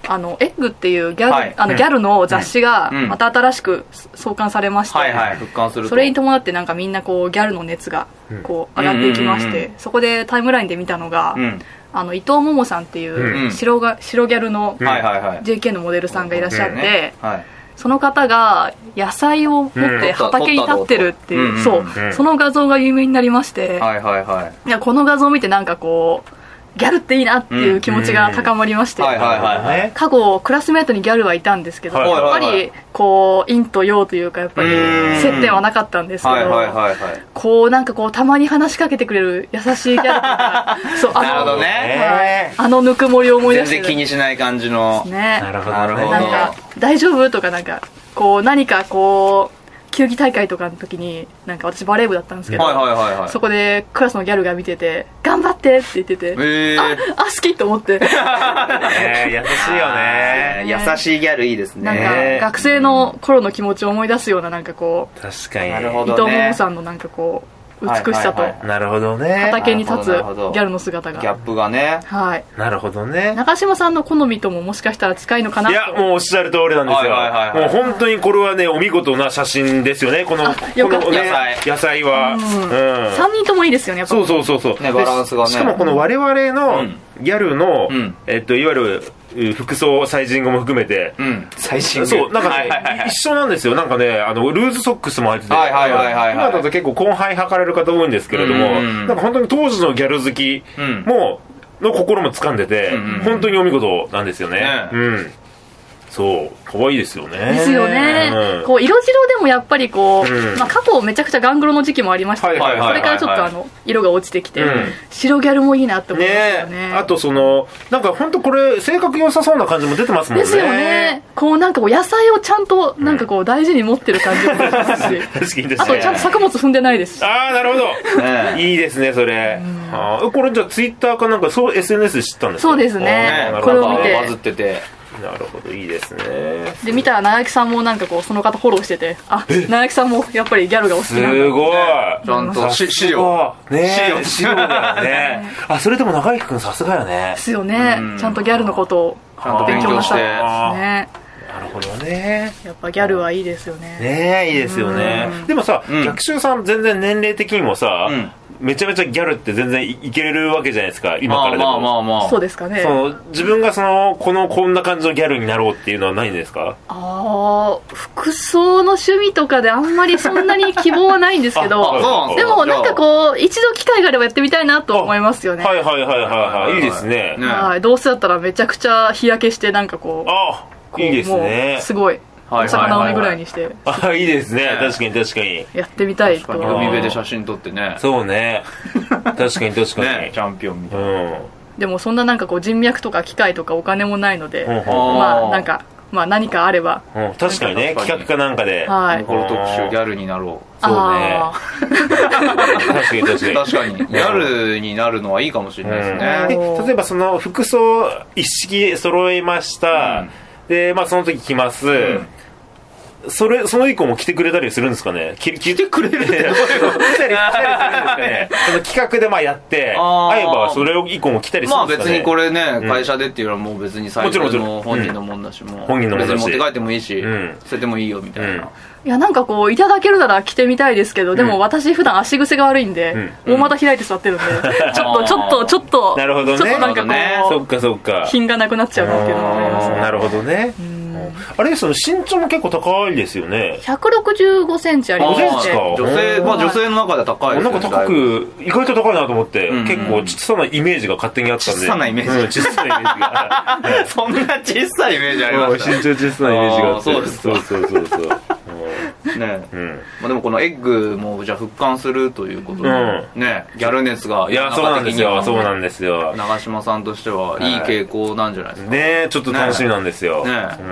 [SPEAKER 4] あのエッグっていうギャル、はい、あのギャルの雑誌がまた新しく創刊されまして、
[SPEAKER 1] はいはい、復刊すると
[SPEAKER 4] それに伴ってなんかみんなこうギャルの熱がこう上がっていきまして、そこでタイムラインで見たのが、うん、あの伊藤桃さんっていう白が、白ギャルの ジェーケー のモデルさんがいらっしゃって、ねはい、その方が野菜を持って畑に立ってるっていう、うん、そう、うん、その画像が有名になりまして、はいはいはい、いやこの画像を見てなんかこうギャルっていいなっていう気持ちが高まりまして、過去クラスメートにギャルはいたんですけど、はいはいはい、やっぱりこう陰と陽というかやっぱり接点はなかったんですけど、はいはいはいはい、こうなんかこうたまに話しかけてくれる優しいギャルとかそうあの、なるほどね、あのぬくもりを思い出して
[SPEAKER 1] 全然気にしない感じの、
[SPEAKER 4] ね、なるほどなるほど、なんか大丈夫とかなんかこう何かこう球技大会とかの時になんか私バレー部だったんですけど、はいはいはいはい、そこでクラスのギャルが見てて頑張ってって言ってて、えー、あ, あ好きと思って、
[SPEAKER 2] ね、優しいよね、
[SPEAKER 1] 優しいギャルいいですね。
[SPEAKER 4] なんか学生の頃の気持ちを思い出すようななんかこう
[SPEAKER 2] 確かに、
[SPEAKER 1] なるほど、
[SPEAKER 4] ね、伊藤桃さんのなんかこう美しさと、はいはいはい、
[SPEAKER 2] なるほどね、
[SPEAKER 4] 畑に立つギャルの姿が
[SPEAKER 1] ギャップがね、
[SPEAKER 4] はい、
[SPEAKER 2] なるほどね、
[SPEAKER 4] 中島さんの好みとももしかしたら近いのかなと。
[SPEAKER 2] いやもうおっしゃる通りなんですよ、はいはいはいはい、もう本当にこれはねお見事な写真ですよね、このこの、ね、野菜野菜は、うんうん、
[SPEAKER 4] さんにんともいいですよね、やっぱ
[SPEAKER 2] そうそうそうそう、
[SPEAKER 1] ね、バランスがね、
[SPEAKER 2] しかもこの我々のギャルの、うん、えっといわゆる服装サイジングも含めて、うん、
[SPEAKER 1] 最新グ
[SPEAKER 2] そうなんかね、はいはいはい、一緒なんですよ。なんかねあのルーズソックスも入ってて、はいはいはいはい、今だと結構広範囲履かれる方多いんですけれども、うんうん、なんか本当に当時のギャル好きも、うん、の心も掴んでて、うんうん、本当にお見事なんですよね、ね、うんそう可愛いですよね。
[SPEAKER 4] ですよね、うん、こう色白でもやっぱりこう、うんまあ、過去めちゃくちゃガングロの時期もありましたけど、はいはいはいはい、それからちょっとあの色が落ちてきて、うん、白ギャルもいいなって思いますよね。
[SPEAKER 2] ねあとそのなんか本当これ性格良さそうな感じも出てますもんね。
[SPEAKER 4] ですよね。こうなんかこう野菜をちゃんとなんかこう大事に持ってる感じも出てますし、うん、確かにですね、あとちゃんと作物踏んでないですし。
[SPEAKER 2] ああなるほど、ね、いいですねそれ、うん、あこれじゃあツイッターかなんかそう エスエヌエス で知ったんですか。
[SPEAKER 4] そうですね、これを見て
[SPEAKER 1] バズってて、
[SPEAKER 2] なるほどいいですね。
[SPEAKER 4] で見たら長木さんもなんかこうその方フォローしてて、あ長木さんもやっぱりギャルがお好きなんだ、
[SPEAKER 2] すごい
[SPEAKER 1] ちゃんと資料
[SPEAKER 2] ね資料資料だよねあそれでも長木くんさすがよね。
[SPEAKER 4] ですよね、ちゃんとギャルのことを
[SPEAKER 1] ちゃんと勉強してね。
[SPEAKER 2] なるほどね。
[SPEAKER 4] やっぱギャルはいいですよね。
[SPEAKER 2] ねえいいですよね。でもさ、うん、逆襲さん全然年齢的にもさ、うんめちゃめちゃギャルって全然 い, いけれるわけじゃないですか今からでも。
[SPEAKER 1] まあまあまあまあ
[SPEAKER 4] そうですかね。
[SPEAKER 2] その自分がそのこのこんな感じのギャルになろうっていうのはないんですか。
[SPEAKER 4] ああ服装の趣味とかであんまりそんなに希望はないんですけどでもなんかこう一度機会があればやってみたいなと思いますよね。
[SPEAKER 2] はいはいはいはいはい、いいですね、ね
[SPEAKER 4] はい、どうせだったらめちゃくちゃ日焼けしてなんかこう
[SPEAKER 2] あこういいですね
[SPEAKER 4] すごい大阪直美ぐらいにして、
[SPEAKER 2] あいいですね、確かに確かに
[SPEAKER 4] やってみたいと。
[SPEAKER 1] 海辺で写真撮ってね。
[SPEAKER 2] そうね確かに確かに、ね、
[SPEAKER 1] チャンピオンみたいな、うん、
[SPEAKER 4] でもそんななんかこう人脈とか機械とかお金もないので、うん、まあなんかまあ何かあれば、
[SPEAKER 2] うん、確かにね企画かなんかで、
[SPEAKER 4] はい、
[SPEAKER 1] この特集ギャルになろう。
[SPEAKER 2] そうね確かに確かに
[SPEAKER 1] 確かにギャルになるのはいいかもしれないですね、
[SPEAKER 2] うん、例えばその服装一式揃えました、うん、でまあその時着ます、うんそれその以降も来てくれたりするんですかね。
[SPEAKER 1] 来てくれるって来たり来たりするんです
[SPEAKER 2] かね。その企画でまあやって会えばそれ以降も来たりするんですかね。
[SPEAKER 1] まあ別にこれね、うん、会社でっていうのはもう別に最初の本人のもんだし、もう
[SPEAKER 2] 本人のもんだし
[SPEAKER 1] 別に持って帰ってもいいし、うん、捨ててもいいよみたいな、うん、い
[SPEAKER 4] やなんかこういただけるなら着てみたいですけど、でも私普段足癖が悪いんで、うん、大股開いて座ってるんで、うん、ちょっとちょっとちょっと
[SPEAKER 2] なるほどね、
[SPEAKER 4] ちょっとなんかこう、ね、
[SPEAKER 2] そっかそっか
[SPEAKER 4] 品がなくなっちゃうなっていうのがありますね。
[SPEAKER 2] なるほどね、うんあれその身長も結構高いですよね。
[SPEAKER 4] ひゃくろくじゅうごセンチありますね。
[SPEAKER 2] ごセンチか。
[SPEAKER 1] 女性、まあ女性の中では高いですね。
[SPEAKER 2] なんか高く意外と高いなと思って、うんうん、結構小さなイメージが勝手にあったんで。
[SPEAKER 1] 小さなイメージ、うん、
[SPEAKER 2] 小さなイメージが
[SPEAKER 1] そんな小さいイメージありました、
[SPEAKER 2] ね、身長小さなイメージがあって。
[SPEAKER 1] そうです
[SPEAKER 2] そうそうそうそう
[SPEAKER 1] ねうんまあ、でもこのエッグもじゃあ復刊するということで、うん、ねギャル熱が
[SPEAKER 2] いやそうなんですよそうなんですよ。
[SPEAKER 1] 長嶋さんとしてはいい傾向なんじゃないですか
[SPEAKER 2] ね。ちょっと楽しみなんですよ、ねね
[SPEAKER 1] うん、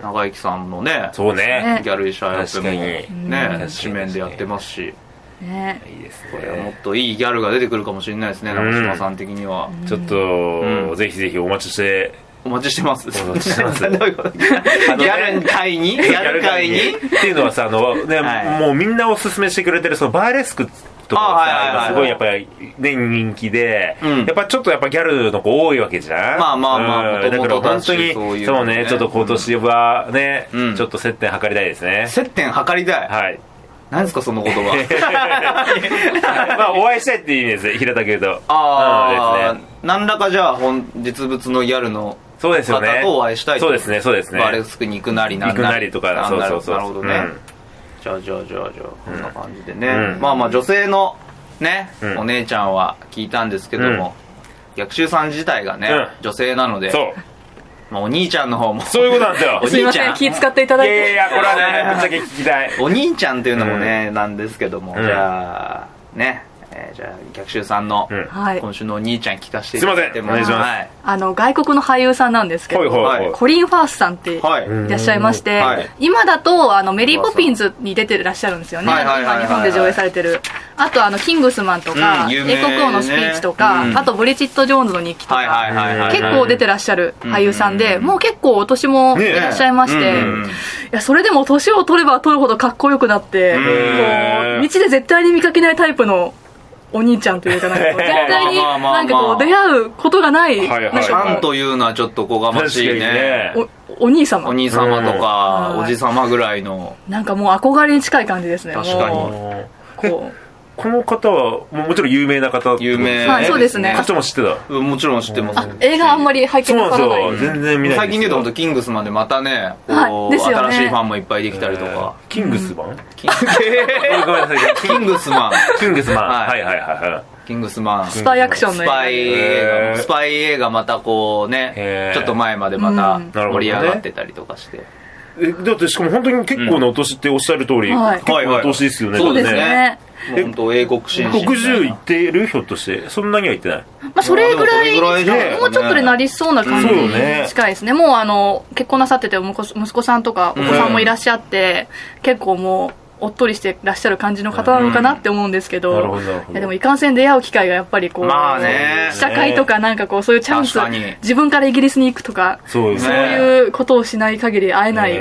[SPEAKER 1] 長生さんのね
[SPEAKER 2] そうね
[SPEAKER 1] ギャル医者やってもね紙面でやってますし
[SPEAKER 4] ね、
[SPEAKER 2] いいですね。
[SPEAKER 1] これはもっといいギャルが出てくるかもしれないですね、長嶋さん的には、
[SPEAKER 2] うん、ちょっと、うん、ぜひぜひお待ちして
[SPEAKER 1] お待ちしてます。
[SPEAKER 2] お待ちしてます。
[SPEAKER 1] ギャル会にギャル会に
[SPEAKER 2] っていうのはさあの、ねはい、もうみんなおすすめしてくれてるそのバーレスクとかさすごいやっぱりね人気でやっぱちょっとやっぱギャルの子多いわけじゃん。
[SPEAKER 1] まあまあまあ
[SPEAKER 2] だから本当にそうねちょっと今年はねちょっと接点図りたいですね。
[SPEAKER 1] 接点図りたい。
[SPEAKER 2] はい。
[SPEAKER 1] 何ですかその言葉。
[SPEAKER 2] まあお会いしたいっていう意味です平たく言うと。
[SPEAKER 1] ああ何らかじゃあ本実物のギャルの
[SPEAKER 2] そうですよね。
[SPEAKER 1] 方とお会いしたいと。
[SPEAKER 2] そうですねそうですね。
[SPEAKER 1] バレスクに行くなりなんなり
[SPEAKER 2] 行くなりとかそうそうそう。
[SPEAKER 1] なるほどね。じゃあじゃあじゃあじゃあこんな感じでね。まあまあ女性のねお姉ちゃんは聞いたんですけども逆襲さん自体がね女性なので。そう。まあ、お兄ちゃんの方も
[SPEAKER 2] そういうことなんですよ。
[SPEAKER 4] すいません気使っていただいて。
[SPEAKER 2] いやいやこれはねぶっちゃけ聞きたい。
[SPEAKER 1] お兄ちゃんっていうのもね、うん、なんですけども、うん、じゃあね、えー、じゃあ逆襲さんの、うん、今週のお兄ちゃん聞かせていただいても、
[SPEAKER 2] すいませんお願いします、はい、
[SPEAKER 4] あの外国の俳優さんなんですけど、はいはい、コリン・ファースさんっていらっしゃいまして、はい、今だとあのメリー・ポピンズに出てらっしゃるんですよね。今日本で上映されてる。あとあのキングスマンとか、うん、英国王のスピーチとか、うん、あとブリジット・ジョーンズの日記とか結構出てらっしゃる俳優さんで、うん、もう結構お年もいらっしゃいまして、ねうん、いやそれでも年を取れば取るほどかっこよくなって、こう道で絶対に見かけないタイプのお兄ちゃんというかなんか絶対になんかこう出会うことがない、
[SPEAKER 1] なんかちゃんというのはちょっとこがましいね。
[SPEAKER 4] お兄様
[SPEAKER 1] お兄様とかおじ様ぐらいの
[SPEAKER 4] なんかもう憧れに近い感じですね。
[SPEAKER 1] 確かに
[SPEAKER 2] こうこの方はもちろん有名な方。
[SPEAKER 1] 有名、
[SPEAKER 4] はい、そうですね。
[SPEAKER 2] こっちも知ってた。
[SPEAKER 1] もちろん知ってます。
[SPEAKER 4] 映画あんまり拝見なさらない。
[SPEAKER 2] 全然見ない。
[SPEAKER 1] 最近で言うと本当キングスマンでまたね、新しいファンもいっぱいできたりとか。
[SPEAKER 2] キングスマン？
[SPEAKER 1] ごめんなさい。キングスマン。
[SPEAKER 2] キングスマン。はいはいはい。
[SPEAKER 1] キングスマン。
[SPEAKER 4] スパイアクションの
[SPEAKER 1] 映画。スパイ映画。スパイ映画またこうね、ちょっと前までまた盛り上がってたりとかして。
[SPEAKER 2] えだってしかも本当に結構なお年っておっしゃる通り、結構なお年ですよね。
[SPEAKER 4] そうですね。
[SPEAKER 1] 本当英国紳士
[SPEAKER 2] ろくじゅういってるひょっとしてそんなにはいってない。
[SPEAKER 4] まあそれぐらいでもうちょっとでなりそうな感じに近いですね。もうあの結婚なさってて息子息子さんとかお子さんもいらっしゃって結構もうおっとりしてらっしゃる感じの方なのかなって思うんですけど、いやでもいかんせん出会う機会がやっぱりこう、
[SPEAKER 1] まあね、
[SPEAKER 4] 試写会とかなんかこうそういうチャンス、自分からイギリスに行くとかそういうことをしない限り会えない、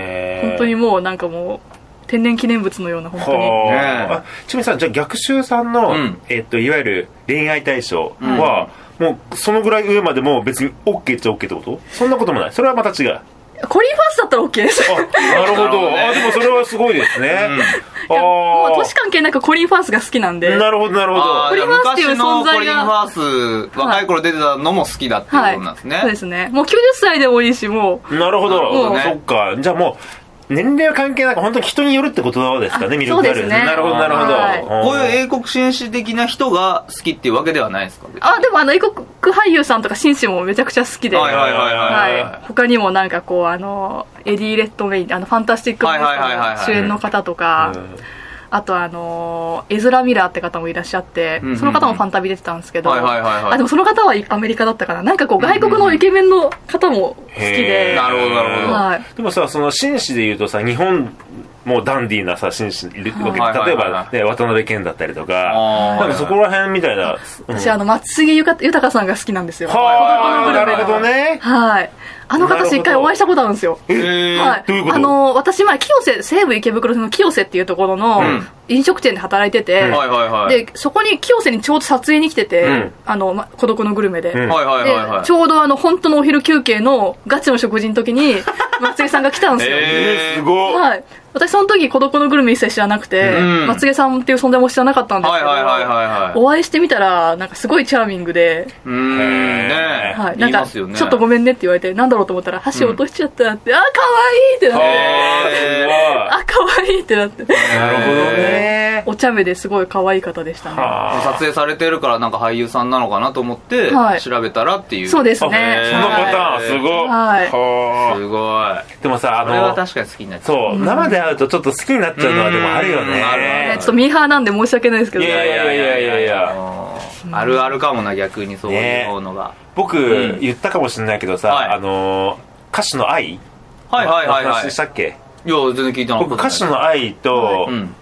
[SPEAKER 4] 本当にもうなんかもう天然記念物のような本当に。
[SPEAKER 2] あちなみにさじゃあ逆襲さんの、えっといわゆる恋愛対象は、もうそのぐらい上までも別に OK っちゃ OK ってこと？そんなこともない。それはまた違う。
[SPEAKER 4] コリン・ファースだったら OK です。
[SPEAKER 2] なるほど。あでもそれはすごいですね。
[SPEAKER 4] うん、もう年関係なくコリン・ファースが好きなんで。
[SPEAKER 2] なるほどなるほど。
[SPEAKER 1] コリン・ファースっていう存在がコリン・ファース若い頃出てたのも好きだっていうことなんですね。
[SPEAKER 4] はい、そうですね。もうきゅうじゅっさいでもいいしもう。
[SPEAKER 2] なるほど。そっか。じゃあもう。年齢は関係なく本当に人によるってことですかね。魅力がある。そうですね。なるほどなるほど、はい、
[SPEAKER 1] こういう英国紳士的な人が好きっていうわけではないですか？
[SPEAKER 4] あでもあの英国俳優さんとか紳士もめちゃくちゃ好きで、はいはいはいはい、はい、他にもなんかこうあのエディ・レッドメインあのファンタスティック・モンスターの主演の方とか、あとあのエズラ・ミラーって方もいらっしゃって、うんうんうん、その方もファンタビ出てたんですけど、はいはいはいはい、あでもその方はアメリカだったかな。なんかこう外国のイケメンの方も好きで、
[SPEAKER 1] なるほどなるほど、はい、
[SPEAKER 2] でもさその紳士でいうとさ日本もうダンディーなさ紳士いるわけ、はい、例えば、ね、渡辺謙だったりとかなんかそこら辺みたいな、うん、
[SPEAKER 4] 私あの松重豊さんが好きなんですよ。
[SPEAKER 2] はあなるほどね。
[SPEAKER 4] はいあの方一回お会いしたことあるんですよ。
[SPEAKER 2] えー、はい、どういうこと？
[SPEAKER 4] あの私前清瀬西武池袋の清瀬っていうところの飲食店で働いてて、うん、でそこに清瀬にちょうど撮影に来てて、うん、あの、ま、孤独のグルメで、うん、でちょうどあの本当のお昼休憩のガチの食事の時に松重さんが来たんですよ。
[SPEAKER 2] えー、すごい。
[SPEAKER 4] はい。私その時孤独のグルメ一切知らなくて、うん、松重さんっていう存在も知らなかったんですけど、はいはいはいはい、お会いしてみたらなんかすごいチャーミングで、
[SPEAKER 1] うーんね、
[SPEAKER 4] はい、なんかちょっとごめんねって言われてなんだろうと思ったら箸落としちゃったって、うん、あ可愛いってなって、あ可愛いってなって、
[SPEAKER 2] なるほどね。
[SPEAKER 4] お茶目ですごい可愛い方でしたね。
[SPEAKER 1] 撮影されてるからなんか俳優さんなのかなと思って調べたらっていう、はい、
[SPEAKER 4] そうですね。
[SPEAKER 2] そのパターンすごい、
[SPEAKER 4] はい、
[SPEAKER 1] すごい。
[SPEAKER 2] でもさあの
[SPEAKER 1] これは確かに好きになっちゃう。
[SPEAKER 2] そう、うん、生で会うとちょっと好きになっちゃうのはでもあるよね。ある
[SPEAKER 4] ある。ちょっとミーハーなんで申し訳ないですけど。
[SPEAKER 2] いやいやいやいやいや、
[SPEAKER 1] あるあるかもな逆にそういうのが、ね、
[SPEAKER 2] 僕、うん、言ったかもしれないけどさ、はい、あの歌手の愛
[SPEAKER 1] はいはいはいはい
[SPEAKER 2] 話したっけ？
[SPEAKER 1] いや全然聞いてなかった。
[SPEAKER 2] 僕歌手の愛と、はい、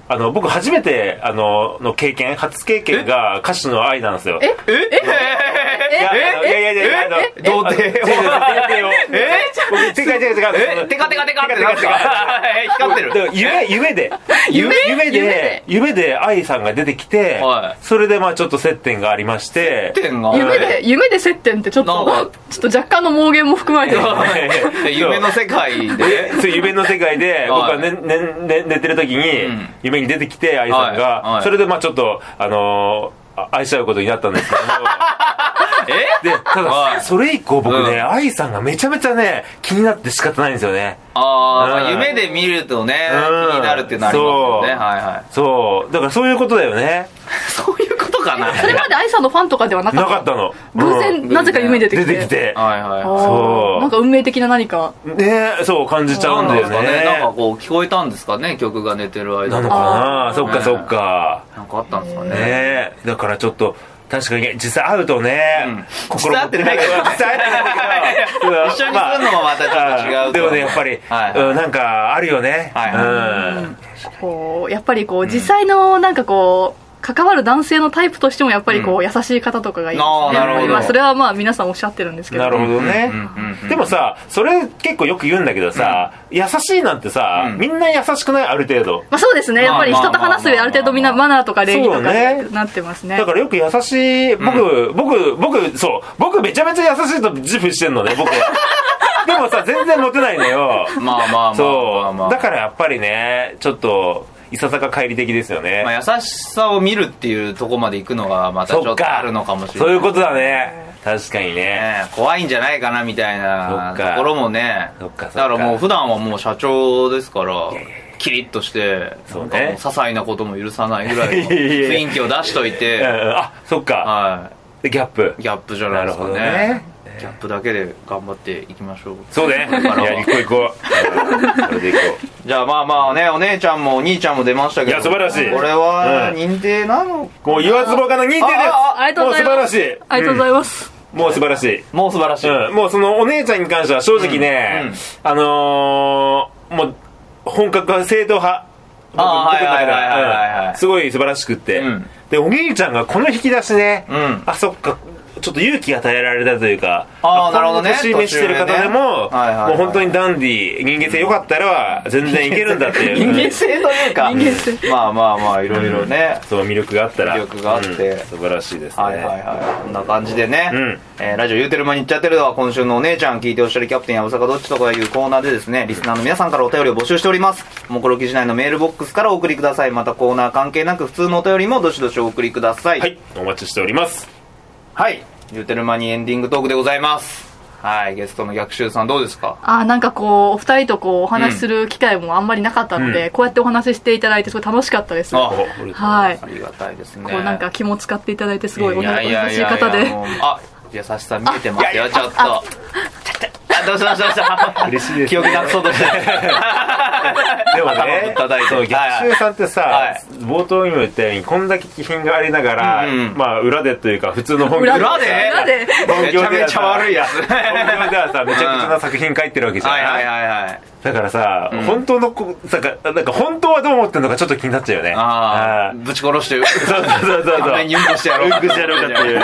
[SPEAKER 2] あの僕初めてあのの経験初経験が歌手の愛なんですよ。
[SPEAKER 4] えええ
[SPEAKER 2] えいやいやいやいやあの
[SPEAKER 1] 童貞
[SPEAKER 2] え僕テカテカテカ
[SPEAKER 1] テカテカテカってなって光ってる。
[SPEAKER 2] 夢夢で夢夢で夢で愛さんが出てきて、それでまあちょっと接点がありまして、
[SPEAKER 4] 夢で夢で接点ってちょっとちょっと若干の妄言も含まれてる。
[SPEAKER 1] 夢の世界で
[SPEAKER 2] そう夢の世界で僕は寝寝てる時に夢に出てきて愛さんが、それでまあちょっとあの愛し合うことになったんですけど。
[SPEAKER 1] え
[SPEAKER 2] でただそれ以降僕ね、愛さんがめちゃめちゃね気になって仕方ないんですよね。
[SPEAKER 1] ああ、夢で見るとね気になるっていうのありますよね。はいはい。
[SPEAKER 2] そうだからそういうことだよね。
[SPEAKER 1] そういうことかな。
[SPEAKER 4] それまで愛さんのファンとかではなかった。
[SPEAKER 2] なかったの。
[SPEAKER 4] 偶然なぜか夢出てきて。
[SPEAKER 2] 出てきて。
[SPEAKER 1] はいはい。
[SPEAKER 2] そう。
[SPEAKER 4] なんか運命的な何か。
[SPEAKER 2] ねそう感じちゃうんだよね。
[SPEAKER 1] なんかこう聞こえたんですかね、曲が寝てる間。
[SPEAKER 2] なのかな。そっかそっか。
[SPEAKER 1] なんかあったんですかね。
[SPEAKER 2] ねだからちょっと。確かに実際会うとね、
[SPEAKER 1] 心も伝わってないけど、
[SPEAKER 2] 実際会ってないけど
[SPEAKER 1] 一緒にするのもまたちょっと違う。
[SPEAKER 2] でもねやっぱりなんかあるよね。
[SPEAKER 4] こうやっぱりこう実際のなんかこう関わる男性のタイプとしてもやっぱりこう優しい方とかがいいですね。なるほど。それはまあ皆さんおっしゃってるんですけど。
[SPEAKER 2] なるほどね。でもさそれ結構よく言うんだけどさ、優しいなんてさみんな優しくないある程度。
[SPEAKER 4] まあそうですね。やっぱり人と話す上である程度みんなマナーとか礼儀とかなってますね。
[SPEAKER 2] だからよく優しい僕僕僕そう僕めちゃめちゃ優しいと自負してんのね僕は。でもさ全然モテないのよ。
[SPEAKER 1] まあまあまあ。
[SPEAKER 2] だからやっぱりねちょっと。いささか乖離的ですよね。
[SPEAKER 1] まあ、優しさを見るっていうとこまで行くのがまたちょっとあるのかもしれない。
[SPEAKER 2] そういうことだね。確かにね、
[SPEAKER 1] ね怖いんじゃないかなみたいなところもね。
[SPEAKER 2] そっかそっか。
[SPEAKER 1] だからもう普段はもう社長ですからキリッとしてそうね、些細なことも許さないぐらいの雰囲気を出しといて
[SPEAKER 2] あそっか、
[SPEAKER 1] はい、
[SPEAKER 2] ギャップ
[SPEAKER 1] ギャップじゃないですか ね, ねギャップだけで頑張っていきましょう。
[SPEAKER 2] そうね。いや行こう行こう。それで行こう。
[SPEAKER 1] じゃあまあまあねお姉ちゃんもお兄ちゃんも出ましたけど。
[SPEAKER 2] いや素晴らしい。
[SPEAKER 1] これは認定なのかな。
[SPEAKER 2] もう言わずもがな認定です。
[SPEAKER 4] ありがとうございます。
[SPEAKER 2] もう素晴らしい。
[SPEAKER 4] ありがとうございます。
[SPEAKER 2] もう素晴らしい。
[SPEAKER 1] もう素晴らしい。
[SPEAKER 2] うん、もうそのお姉ちゃんに関しては正直ね、うんうん、あのー、もう本格派正統派。僕のすごい素晴らしくって、うん、でお兄ちゃんがこの引き出しね、うん、あそっか。ちょっと勇気が与えられたというか、
[SPEAKER 1] ああなるほどね。
[SPEAKER 2] 年召してる方でも、もう本当にダンディー人間性良かったら全然いけるんだっていう
[SPEAKER 1] 人間性というかまあまあまあいろいろね、
[SPEAKER 2] そう魅力があったら
[SPEAKER 1] 魅力があって、
[SPEAKER 2] 素晴らしいですね。
[SPEAKER 1] はいはいはい。こんな感じでね、えラジオ言うてる間に言っちゃってるのは今週のお姉ちゃん聞いておっしゃるキャプテンやぶさかどっちとかいうコーナーでですね、リスナーの皆さんからお便りを募集しております。もころ記事内のメールボックスからお送りください。またコーナー関係なく普通のお便りもどしどしお送りください。
[SPEAKER 2] はい、お待ちしております。
[SPEAKER 1] はい、言うてる間にエンディングトークでございます。はい、ゲストの逆襲さんどうですか。
[SPEAKER 4] あなんかこうお二人とこうお話しする機会もあんまりなかったので、うん、こうやってお話ししていただいてすごい楽しかったです。
[SPEAKER 1] あ
[SPEAKER 4] はい、
[SPEAKER 1] ありがたいですね。
[SPEAKER 4] こうなんか気も使っていただいてすごいお優しい方で、
[SPEAKER 1] あ優しさ見えてますよ。ちょっとどうしたどうしたどうした
[SPEAKER 2] 嬉しいです、ね、
[SPEAKER 1] 記憶なくそうとして
[SPEAKER 2] でもねそう逆襲さんってさ、はい、冒頭にも言ったようにこんだけ気品がありながら、うんうん、まあ裏でというか普通の本業で
[SPEAKER 1] 裏で裏でめちゃめちゃ悪いやつ
[SPEAKER 2] 本業ではさめちゃくちゃな作品書いてるわけじゃない、
[SPEAKER 1] うん、はいはいはいはい
[SPEAKER 2] だからさ、うん、本当のこさかなんか本当はどう思ってるのかちょっと気になっちゃうよね。
[SPEAKER 1] ああぶち殺してる
[SPEAKER 2] そうそうそうそう
[SPEAKER 1] 画面にうんこしてやろう
[SPEAKER 2] うんこしてやろうかっていう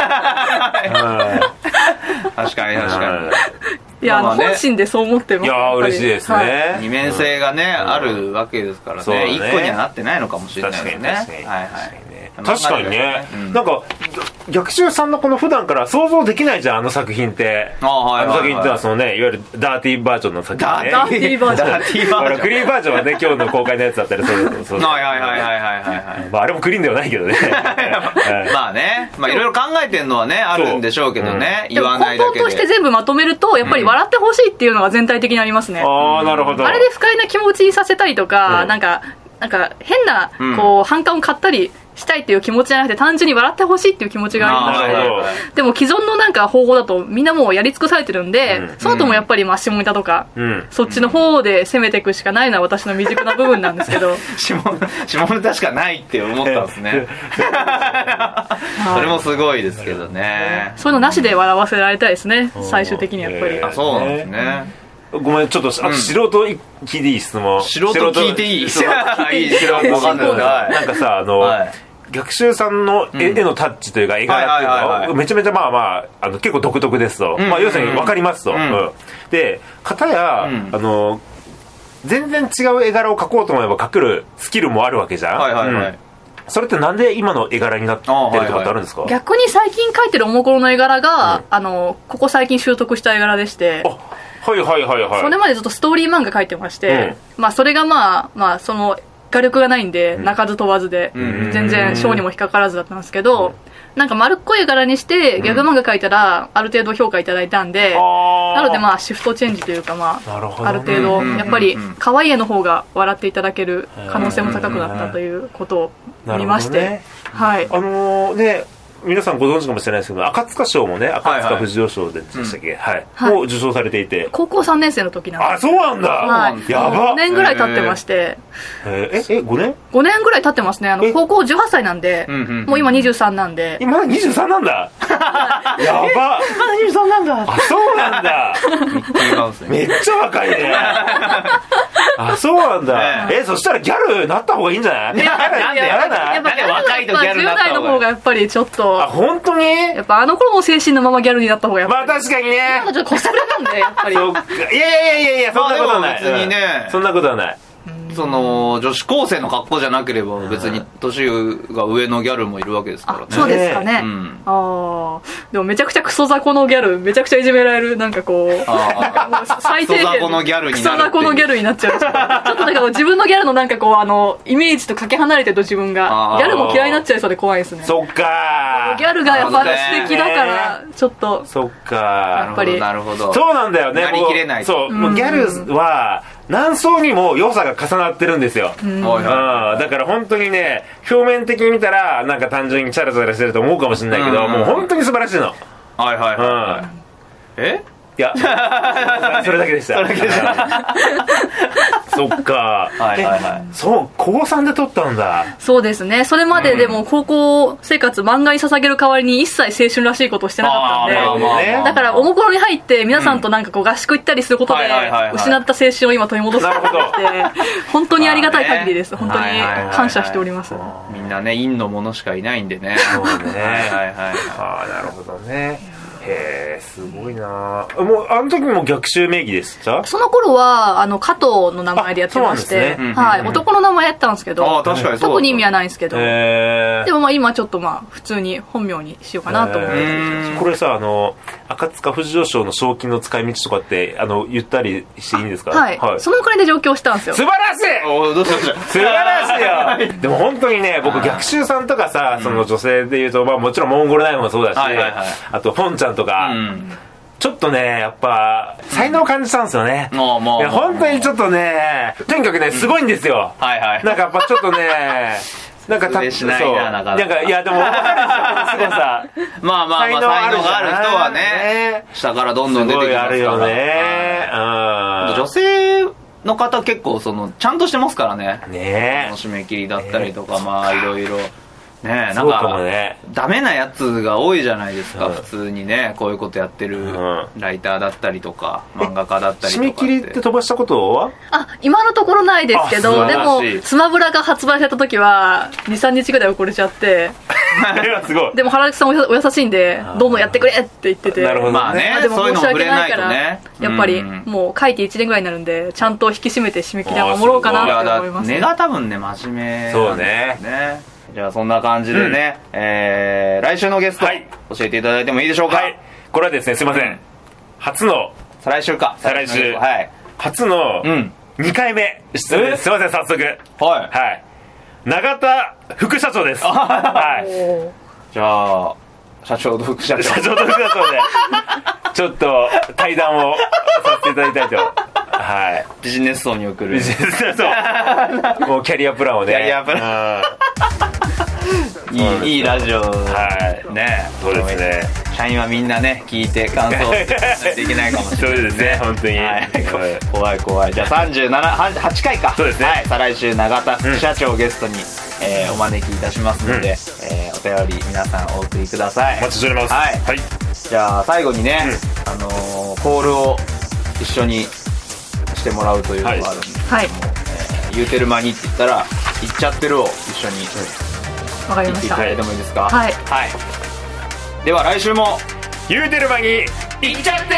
[SPEAKER 1] 確かに確かに
[SPEAKER 4] いや、まあね、本心でそう思ってます。
[SPEAKER 2] いや嬉しいですね、はい、
[SPEAKER 1] 二面性がね、うん、あるわけですからね一、ね、個にはなってないのかもしれないですね。
[SPEAKER 2] 確かに、はいはい、確かにね、うん、なんか逆襲さんのこの普段から想像できないじゃんあの作品って。あ、はいはいはい、あの作品ってのはそのねいわゆるダーティーバージョンの作品ね。
[SPEAKER 4] ダーティーバージョンダーティーバージョン
[SPEAKER 2] クリーンバージョンはね今日の公開のやつだったりそうそうそう
[SPEAKER 1] はいはいはいはいはいはい
[SPEAKER 2] まああれもクリーンではないけどね
[SPEAKER 1] まあねまあいろいろ考えてんのはねあるんでしょうけどね、うん、言わないだけで
[SPEAKER 4] 根本として全部まとめるとやっぱり笑ってほしいっていうのが全体的にありますね、
[SPEAKER 2] うん、ああなるほど。
[SPEAKER 4] あれで不快な気持ちにさせたりとか、うん、なんかなんか変なこう、うん、反感を買ったりしたいっていう気持ちじゃなくて単純に笑ってほしいっていう気持ちがありまして、でも既存のなんか方法だとみんなもうやり尽くされてるんで、うん、その後もやっぱりまあ下ネタとか、うん、そっちの方で攻めていくしかないのは私の未熟な部分なんですけど
[SPEAKER 1] 下, 下ネタしかないって思ったんですねそれもすごいですけどね。
[SPEAKER 4] そういうのなしで笑わせられたいですね最終的にやっぱり。
[SPEAKER 1] あそうなんですね。
[SPEAKER 2] ごめんちょっと、うん、素人聞いていい質問。
[SPEAKER 1] 素人聞いていい素人
[SPEAKER 2] いい素人わかんない。なんかさあの、はい、逆襲さんの絵、うん、絵のタッチというか絵柄っていうのは、はいはいはいはい、めちゃめちゃまあまあ、あの結構独特ですと、うんうんうん、まあ、要するに分かりますと、うんうん、で片や、うん、あの全然違う絵柄を描こうと思えば描けるスキルもあるわけじゃん、はいはいはい、うん、それってなんで今の絵柄になってるとかってあるんですか？
[SPEAKER 4] はいはい、逆に最近描いてるおもころの絵柄が、うん、あのここ最近習得した絵柄でして、
[SPEAKER 2] あ、はいはいはいはい、
[SPEAKER 4] それまでずっとストーリー漫画描いてまして、うん、まあそれがまあまあその画力がないんで、うん、鳴かず飛ばずで、うん、全然賞にも引っかからずだったんですけど、うん、なんか丸っこい柄にしてギャグ漫画描いたらある程度評価いただいたんで、うん、なのでまあシフトチェンジというか、まあ、ね、ある程度やっぱり可愛い絵の方が笑っていただける可能性も高くなったということを見まして、ね、はい、
[SPEAKER 2] あのー、ね、皆さんご存知かもしれないですけど、赤塚賞もね、赤塚不二夫賞でしたっけ、はい、はい、を受賞されていて、
[SPEAKER 4] 高校さんねん生の時なんです。
[SPEAKER 2] あ、そうなんだ、はい、やばっ、
[SPEAKER 4] ごねんぐらい経ってまして、
[SPEAKER 2] えー、ええごねん
[SPEAKER 4] ごねんぐらい経ってますね。あの高校じゅうはっさいなんで、もう今にじゅうさんなんで。
[SPEAKER 2] 今まだにじゅうさんなんだやばっ、
[SPEAKER 4] まだにじゅうさんなんだ。
[SPEAKER 2] あ、そうなんだめっちゃ若いねあ、そうなんだ、ね、え、そしたらギャルなった方がいいんじゃない？
[SPEAKER 1] なんでやらない？やっぱ若いとギャルになった方がいい。
[SPEAKER 4] じゅう代の方がやっぱりちょっと、
[SPEAKER 2] あ、本当に
[SPEAKER 4] やっぱあの頃の精神のままギャルになった方がやっぱり、
[SPEAKER 2] まあ確かにね、
[SPEAKER 4] 今ちょっとコスプレなんでやっぱり
[SPEAKER 2] そうか、いやいやいやいや、そんなことはない、
[SPEAKER 1] 別にね、
[SPEAKER 2] そんなことはない。
[SPEAKER 1] その女子高生の格好じゃなければ別に年が上のギャルもいるわけですからね。
[SPEAKER 4] そうですかね、うん、あでもめちゃくちゃクソ雑魚のギャル、めちゃくちゃいじめられる、なんかこう最低限
[SPEAKER 1] クソ雑魚のギャルになる、
[SPEAKER 4] クソ雑魚のギャルになっちゃうちょっとなんか自分のギャルのなんかこうあのイメージとかけ離れてると自分がギャルも嫌いになっちゃいそうで怖いですね。
[SPEAKER 2] そっか、
[SPEAKER 4] ギャルがやっぱ素敵だからちょっと、
[SPEAKER 2] そっか、
[SPEAKER 1] やっぱりなるほど、
[SPEAKER 2] そうなんだよね、
[SPEAKER 1] なりきれない。
[SPEAKER 2] そう、もうギャルは何層にも良さが重なってるんですよ、うん、だから本当にね、表面的に見たらなんか単純にチャラチャラしてると思うかもしれないけど、うん、もう本当に素晴らしいの。
[SPEAKER 1] はいはいはい、うん、え
[SPEAKER 2] いやそれだけでしたそれだけでしたそっか、はいはいはい、そう高さんで撮ったんだ。
[SPEAKER 4] そうですね、それまででも高校生活漫画に捧げる代わりに一切青春らしいことをしてなかったんで、まあ、だからおもころに入って皆さんとなんかこう合宿行ったりすることで失った青春を今取り戻すことができて、本当にありがたい限りです。本当に感謝しております。
[SPEAKER 1] みんなね、陰のものしかいないんでね。
[SPEAKER 2] そうねはいはいはい、ああ、なるほどね。へえ、すごいな。もうあの時も逆襲名義でした？
[SPEAKER 4] その頃はあの加藤の名前でやってまして、ね、はい、うんうん、男の名前やったんですけど、
[SPEAKER 1] あ、確かに
[SPEAKER 4] 特に意味はないんですけど、でもまあ今ちょっとまあ普通に本名にしようかなと思って。
[SPEAKER 2] これさ、あの赤塚不二夫賞の賞金の使い道とかってあの言ったりしていいんですか？
[SPEAKER 4] はい、はい、そのくらいで上京したんですよ。
[SPEAKER 2] 素晴らしいおどうした素晴らしいよでも本当にね、僕逆襲さんとかさ、その女性でいうと、まあ、もちろんモンゴルナイフもそうだし、はいはいはい、あとポンちゃんとか、うん、ちょっとねやっぱ才能を感じたんですよね、うん、もうもういや本当にちょっとね、とにかくねすごいんですよ、うん、はいはい、なんかやっぱちょっとねなんかた
[SPEAKER 1] しないな、なんか
[SPEAKER 2] なんかいやでも分かるんですよ、すごさ
[SPEAKER 1] まあまあまあ才能ある人はね、下からどんどん出てきますから。すごいあるよね、うん、女性の方結構そのちゃんとしてますからね、ね、締め切りだったりとか、ね、まあいろいろね、なんかか、ね、ダメなやつが多いじゃないですか、うん、普通にね、こういうことやってるライターだったりとか、うん、漫画家だったりとか。
[SPEAKER 2] 締め切りって飛ばしたことは？
[SPEAKER 4] あ、今のところないですけど、でもスマブラが発売された時はにさんにちぐらい遅れちゃって
[SPEAKER 2] すごい。
[SPEAKER 4] でも原口さんお優しいんでどんどんやってくれって言ってて、
[SPEAKER 2] なるほど、ね、
[SPEAKER 1] まあね、
[SPEAKER 4] でも申し訳ないから、
[SPEAKER 1] ね、
[SPEAKER 4] やっぱりもう書いていちねんぐらいになるんでちゃんと引き締めて締め切りは守ろうかなって思います。
[SPEAKER 1] 根が多分ね真面目なんですね。じゃあそんな感じでね、うん、えー、来週のゲスト、はい、教えていただいてもいいでしょうか。はい、
[SPEAKER 2] これはですね、すいません、うん、初の
[SPEAKER 1] 再来週か
[SPEAKER 2] 再来週、はい、初のにかいめ出演です。すいません、早速、はい、はい、永田副社長です。はい、
[SPEAKER 1] じゃあ社長と副社長
[SPEAKER 2] 社長と副社長でちょっと対談をさせていただきたいと。はい、
[SPEAKER 1] ビジネス層に送る
[SPEAKER 2] ビジネス層もうキャリアプランをね、
[SPEAKER 1] キャリアプランいいいいラジオ、はいね、
[SPEAKER 2] そうですね。
[SPEAKER 1] 社員はみんなね聞いて感想できないかもしれない
[SPEAKER 2] そうですね、本当に、はい、
[SPEAKER 1] 怖い怖い。じゃあさんじゅうなな、はちかいか、
[SPEAKER 2] そうですね、はい、
[SPEAKER 1] 再来週永田副社長をゲストに、うん、えー、お招きいたしますので、うん、えー、お便り皆さんお送りください。
[SPEAKER 2] お待ちしております。
[SPEAKER 1] はい、はい、じゃあ最後にね、うん、あのー、コールを一緒にしてもらうというのがあるんですけども、はい、えー、言うてる間にって言ったら言っちゃってるを一緒に
[SPEAKER 4] わかりました。
[SPEAKER 1] 言っていただいてもいいですか？
[SPEAKER 4] はい、
[SPEAKER 1] はい、では来週も
[SPEAKER 2] 言うてる間に
[SPEAKER 1] 言っちゃってる